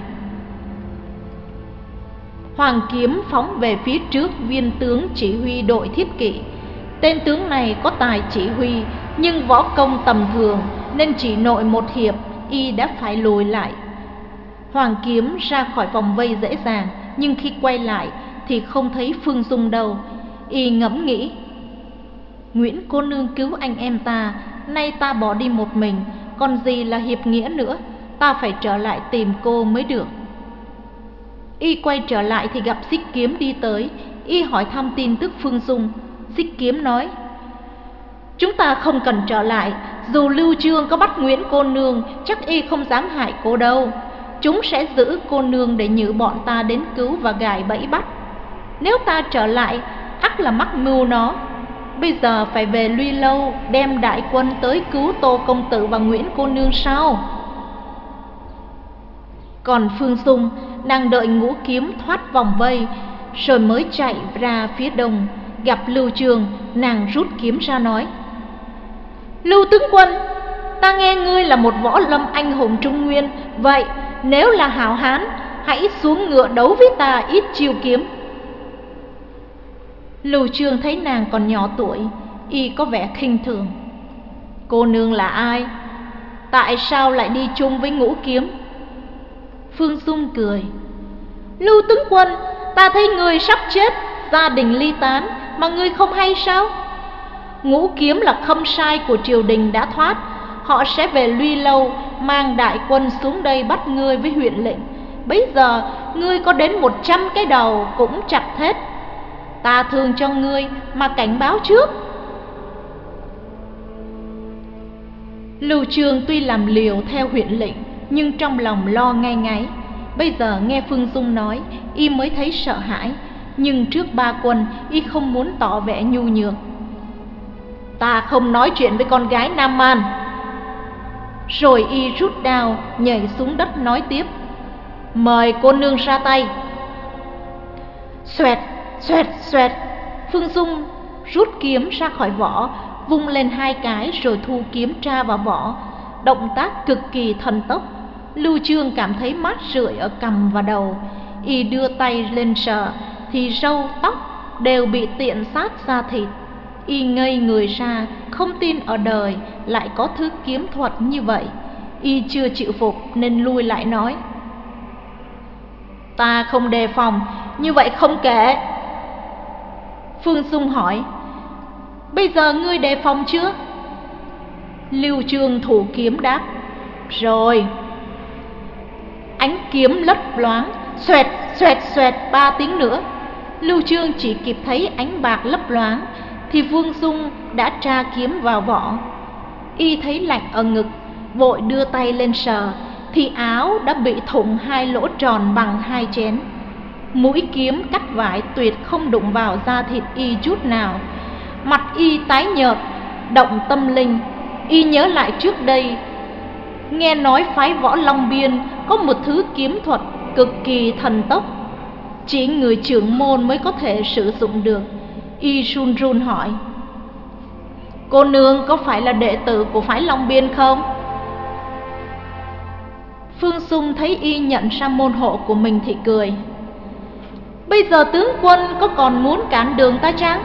Hoàng Kiếm phóng về phía trước viên tướng chỉ huy đội thiết kỵ. Tên tướng này có tài chỉ huy, nhưng võ công tầm thường, nên chỉ nội một hiệp y đã phải lùi lại. Hoàng Kiếm ra khỏi vòng vây dễ dàng, nhưng khi quay lại thì không thấy Phương Dung đâu. Y ngẫm nghĩ: Nguyễn cô nương cứu anh em ta, nay ta bỏ đi một mình, còn gì là hiệp nghĩa nữa. Ta phải trở lại tìm cô mới được. Y quay trở lại thì gặp Xích Kiếm đi tới. Y hỏi thăm tin tức Phương Dung. Xích Kiếm nói: Chúng ta không cần trở lại. Dù Lưu Chương có bắt Nguyễn cô nương, chắc y không dám hại cô đâu. Chúng sẽ giữ cô nương để nhử bọn ta đến cứu và gài bẫy bắt. Nếu ta trở lại, ắt là mắc mưu nó. Bây giờ phải về Luy Lâu, đem đại quân tới cứu Tô công tử và Nguyễn cô nương sao? Còn Phương Dung, nàng đợi Ngũ Kiếm thoát vòng vây, rồi mới chạy ra phía đông. Gặp Lưu Chương, nàng rút kiếm ra nói: Lưu tướng quân, ta nghe ngươi là một võ lâm anh hùng Trung Nguyên. Vậy nếu là hảo hán, hãy xuống ngựa đấu với ta ít chiêu kiếm. Lưu Chương thấy nàng còn nhỏ tuổi, y có vẻ khinh thường. Cô nương là ai? Tại sao lại đi chung với Ngũ Kiếm? Phương Dung cười: Lưu tướng quân, ta thấy người sắp chết, gia đình ly tán, mà ngươi không hay sao? Ngũ Kiếm là khâm sai của triều đình đã thoát. Họ sẽ về Luy Lâu, mang đại quân xuống đây bắt ngươi với huyện lệnh. Bây giờ ngươi có đến một trăm cái đầu cũng chặt hết. Ta thương cho ngươi mà cảnh báo trước. Lưu Chương tuy làm liều theo huyện lệnh, nhưng trong lòng lo ngay ngáy. Bây giờ nghe Phương Dung nói, y mới thấy sợ hãi. Nhưng trước ba quân, y không muốn tỏ vẻ nhu nhược. Ta không nói chuyện với con gái Nam Man. Rồi y rút đao nhảy xuống đất nói tiếp: "Mời cô nương ra tay." Xoẹt, xoẹt, xoẹt, Phương Dung rút kiếm ra khỏi vỏ, vung lên hai cái rồi thu kiếm tra vào vỏ, động tác cực kỳ thần tốc. Lưu Chương cảm thấy mát rượi ở cằm và đầu. Y đưa tay lên sờ thì râu tóc đều bị tiện sát da thịt. Y ngây người ra, không tin ở đời lại có thứ kiếm thuật như vậy. Y chưa chịu phục nên lui lại nói: "Ta không đề phòng, như vậy không kể." Phương Dung hỏi: "Bây giờ ngươi đề phòng chưa?" Lưu Chương thủ kiếm đáp: "Rồi." Ánh kiếm lấp loáng, xoẹt, xoẹt, xoẹt ba tiếng nữa. Lưu Chương chỉ kịp thấy ánh bạc lấp loáng thì Phương Dung đã tra kiếm vào vỏ. Y thấy lạnh ở ngực, vội đưa tay lên sờ thì áo đã bị thủng hai lỗ tròn bằng hai chén. Mũi kiếm cắt vải tuyệt không đụng vào da thịt y chút nào. Mặt y tái nhợt, động tâm linh. Y nhớ lại trước đây nghe nói phái Võ Long Biên có một thứ kiếm thuật cực kỳ thần tốc, chỉ người trưởng môn mới có thể sử dụng được. Y run run hỏi: "Cô nương có phải là đệ tử của phái Long Biên không?" Phương Dung thấy y nhận ra môn hộ của mình thì cười: "Bây giờ tướng quân có còn muốn cản đường ta chăng?"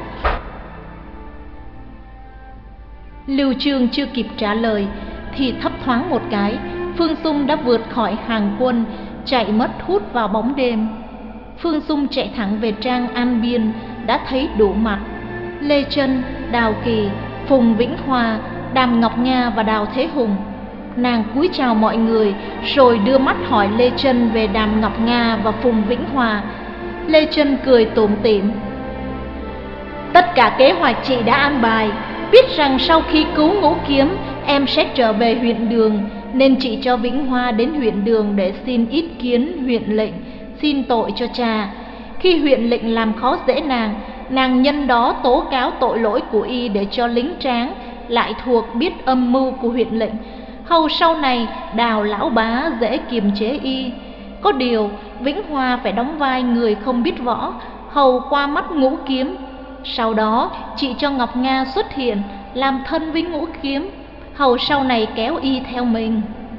Lưu Chương chưa kịp trả lời thì thấp thoáng một cái, Phương Dung đã vượt khỏi hàng quân, chạy mất hút vào bóng đêm. Phương Dung chạy thẳng về trang An Biên, đã thấy đủ mặt: Lê Chân, Đào Kỳ, Phùng Vĩnh Hòa, Đàm Ngọc Nga và Đào Thế Hùng. Nàng cúi chào mọi người rồi đưa mắt hỏi Lê Chân về Đàm Ngọc Nga và Phùng Vĩnh Hòa. Lê Chân cười tủm tỉm: "Tất cả kế hoạch chị đã an bài, biết rằng sau khi cứu Ngũ Kiếm em sẽ trở về huyện Đường, nên chị cho Vĩnh Hoa đến huyện Đường để xin ý kiến huyện lệnh, xin tội cho cha. Khi huyện lệnh làm khó dễ nàng, nàng nhân đó tố cáo tội lỗi của y để cho lính tráng lại thuộc biết âm mưu của huyện lệnh. Hầu sau này Đào lão bá dễ kiềm chế y. Có điều Vĩnh Hoa phải đóng vai người không biết võ, hầu qua mắt Ngũ Kiếm. Sau đó chị cho Ngọc Nga xuất hiện làm thân với Ngũ Kiếm, hầu sau này kéo y theo mình."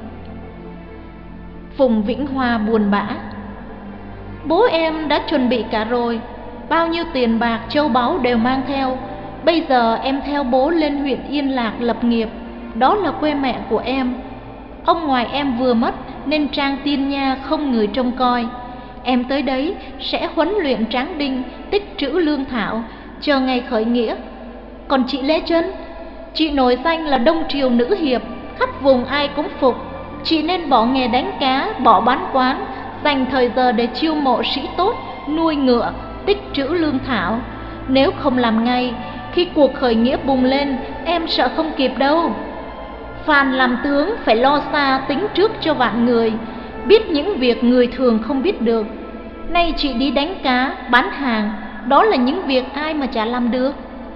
Phùng Vĩnh Hoa buồn bã: "Bố em đã chuẩn bị cả rồi, bao nhiêu tiền bạc châu báu đều mang theo. Bây giờ em theo bố lên huyện Yên Lạc lập nghiệp, đó là quê mẹ của em. Ông ngoại em vừa mất nên trang Tiên Nha không người trông coi. Em tới đấy sẽ huấn luyện tráng đinh, tích trữ lương thảo, chờ ngày khởi nghĩa. Còn chị Lê Chân, chị nổi danh là Đông Triều nữ hiệp, khắp vùng ai cũng phục. Chị nên bỏ nghề đánh cá, bỏ bán quán, dành thời giờ để chiêu mộ sĩ tốt, nuôi ngựa, tích trữ lương thảo. Nếu không làm ngay, khi cuộc khởi nghĩa bùng lên, em sợ không kịp đâu. Phàn làm tướng phải lo xa tính trước cho vạn người, biết những việc người thường không biết được. Nay chị đi đánh cá, bán hàng, đó là những việc ai mà chả làm được."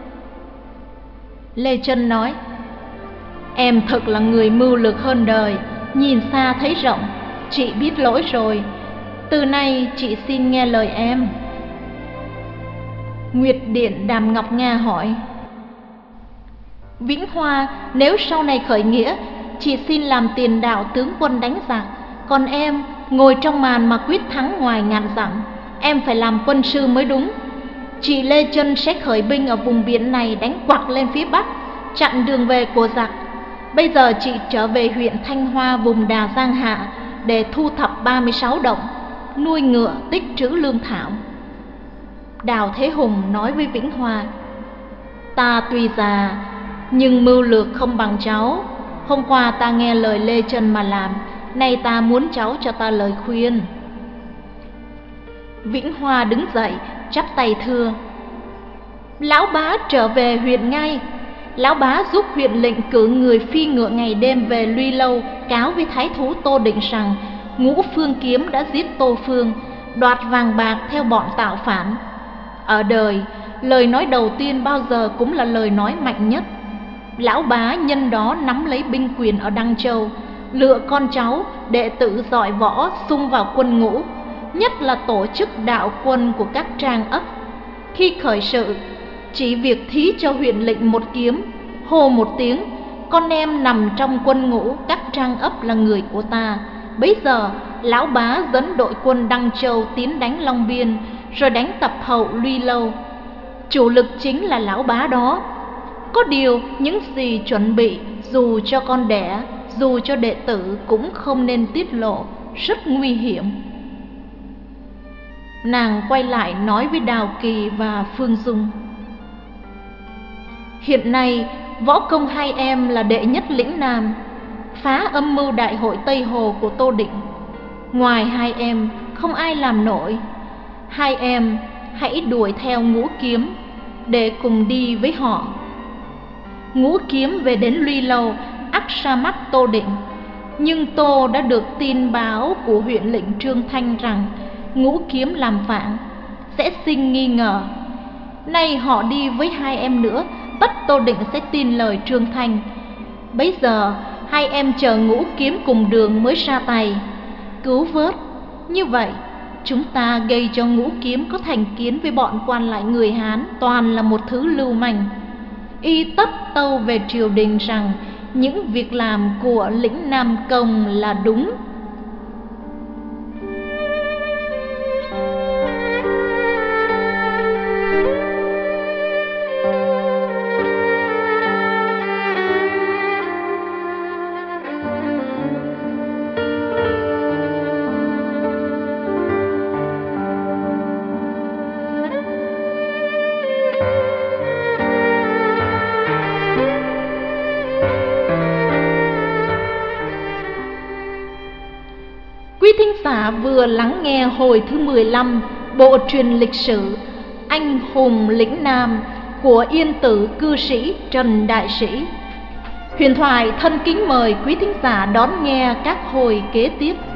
Lê Chân nói: "Em thật là người mưu lược hơn đời, nhìn xa thấy rộng. Chị biết lỗi rồi, từ nay chị xin nghe lời em." Nguyệt Điện Đàm Ngọc Nga hỏi: "Vĩnh Hoa, nếu sau này khởi nghĩa, chị xin làm tiền đạo tướng quân đánh giặc, còn em ngồi trong màn mà quyết thắng ngoài ngàn dặm. Em phải làm quân sư mới đúng. Chị Lê Chân sẽ khởi binh ở vùng biển này đánh quặc lên phía bắc, chặn đường về của giặc. Bây giờ chị trở về huyện Thanh Hoa vùng Đà Giang Hạ để thu thập ba mươi sáu động, nuôi ngựa, tích trữ lương thảo." Đào Thế Hùng nói với Vĩnh Hoa: "Ta tuy già nhưng mưu lược không bằng cháu. Hôm qua ta nghe lời Lê Chân mà làm, nay ta muốn cháu cho ta lời khuyên." Vĩnh Hoa đứng dậy chắp tay thưa: "Lão bá trở về huyện ngay. Lão bá giúp huyện lệnh cử người phi ngựa ngày đêm về Luy Lâu cáo với thái thú Tô Định rằng Ngũ Phương Kiếm đã giết Tô Phương, đoạt vàng bạc theo bọn tạo phản. Ở đời, lời nói đầu tiên bao giờ cũng là lời nói mạnh nhất. Lão Bá nhân đó nắm lấy binh quyền ở Đăng Châu, lựa con cháu đệ tử giỏi võ xung vào quân ngũ, nhất là tổ chức đạo quân của các trang ấp. Khi khởi sự, chỉ việc thí cho huyện lệnh một kiếm, hô một tiếng, con em nằm trong quân ngũ các trang ấp là người của ta. Bấy giờ Lão Bá dẫn đội quân Đăng Châu tiến đánh Long Biên, rồi đánh tập hậu Luy Lâu. Chủ lực chính là Lão Bá đó. Có điều những gì chuẩn bị, dù cho con đẻ, dù cho đệ tử, cũng không nên tiết lộ, rất nguy hiểm. Nàng quay lại nói với Đào Kỳ và Phương Dung: hiện nay võ công hai em là đệ nhất lĩnh Nam, phá âm mưu đại hội Tây Hồ của Tô Định. Ngoài hai em không ai làm nổi. Hai em hãy đuổi theo Ngũ Kiếm để cùng đi với họ. Ngũ Kiếm về đến Luy Lâu ắt ra mắt Tô Định, nhưng Tô đã được tin báo của huyện lệnh Trương Thanh rằng Ngũ Kiếm làm phản, sẽ sinh nghi ngờ. Nay họ đi với hai em nữa, tất Tô Định sẽ tin lời Trương Thanh. Bấy giờ hai em chờ Ngũ Kiếm cùng đường mới ra tay cứu vớt. Như vậy chúng ta gây cho Ngũ Kiếm có thành kiến với bọn quan lại người Hán, toàn là một thứ lưu manh. Y tất tâu về triều đình rằng những việc làm của lĩnh Nam Công là đúng. Quý thính giả vừa lắng nghe hồi thứ mười lăm bộ truyền lịch sử Anh hùng lĩnh Nam của Yên Tử cư sĩ Trần Đại Sĩ. Huyền Thoại thân kính mời quý thính giả đón nghe các hồi kế tiếp.